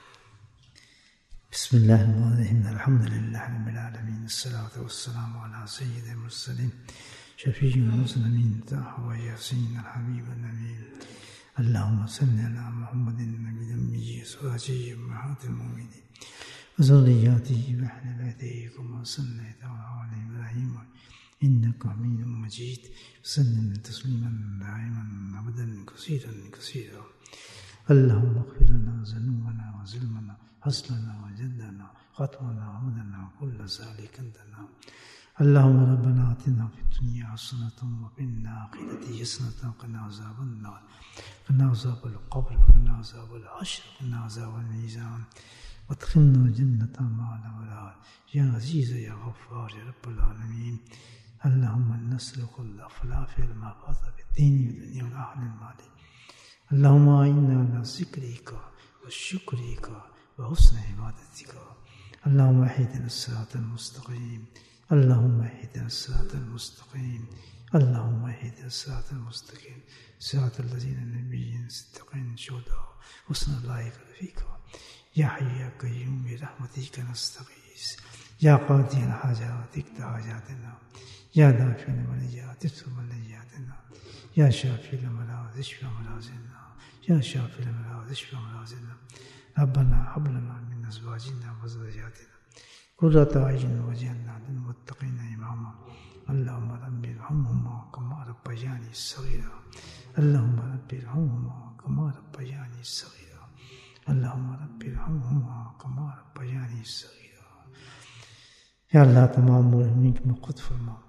بسم اللہ الرحمن الرحیم، الحمدللہ رب العالمین، الصلاۃ والسلام علی سید المرسلین شفیع المذنبین طه یاسین الحبیب النبی. اللهم صل على محمد النبي الأمي وأزواجه أمهات المؤمنين وذرياته وأهل بيته كما صليت على إبراهيم إنك حميد مجيد. وسلم تسليما دائما أبدا كثيرا كثيرا. اللهم اغفر لنا ذنوبنا وظلمنا حسننا وجدنا خطأنا وعمدنا وكل ذلك عندنا. اللهم ربنا آتنا في الدنيا حسنة وفي الآخرة حسنة وقنا عذاب النار، قنا عذاب القبر، قنا عذاب الحشر، قنا عذاب الميزان، وادخلنا جنة مع الأبرار يا عزيز يا غفار يا رب العالمين. اللهم نسألك الفلاح ما فاز بالدين والدنيا والأهل المال. اللهم إنا على ذكرك وشكرك وحسن عبادتك. اللهم اهدنا الصراط المستقيم. اللهم اهدنا الصراط المستقيم. اللهم اهدنا الصراط المستقيم صراط الذين النبيين صدقين شهداء حسن أولئك رفيقا. يا حي يا قيوم برحمتك نستغيث. يا قاضي الحاجات اقض حاجاتنا. يا دافع البليات اشف بلياتنا. يا شافي الأمراض اشف أمراضنا. يا شافي الأمراض اشف أمراضنا. ربنا هب لنا من أزواجنا وذرياتنا قرة أعين واجعلنا للمتقين إماما. اللهم رب ارحمهما كما ربياني صغيرا. اللهم رب ارحمهما كما ربياني صغيرا. اللهم رب ارحمهما كما ربياني صغيرا. یا اللہ تمام مرحومین کی مغفرت فرما.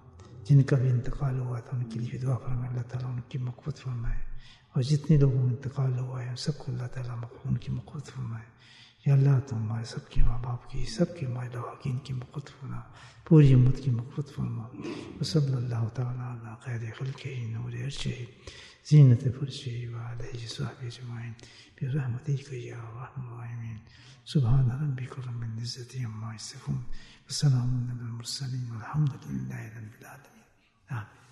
جن کا بھی انتقال ہوا تھا ان کے لیے دعا فرمائے، اللہ تعالیٰ ان کی مغفرت فرمائے، اور جتنے لوگوں کا انتقال ہوا ہے سب کو اللہ تعالیٰ ان کی مغفرت فرمائے۔ یا اللہ تو ہمارے سب کے ماں باپ کی، سب کے مائلہ حقین کی مغفرت فرما، پوری امت کی مغفرت فرما۔ وصلی اللہ تعالیٰ علی خیر خلقہ نور عرشہ زینت فرشہ وعلیہ صحبہ اجمعین برحمتک یا ارحم الراحمین۔ سبحان ربک رب العزۃ عما یصفون وسلام علی المرسلین والحمد للہ رب العالمین۔ آمین۔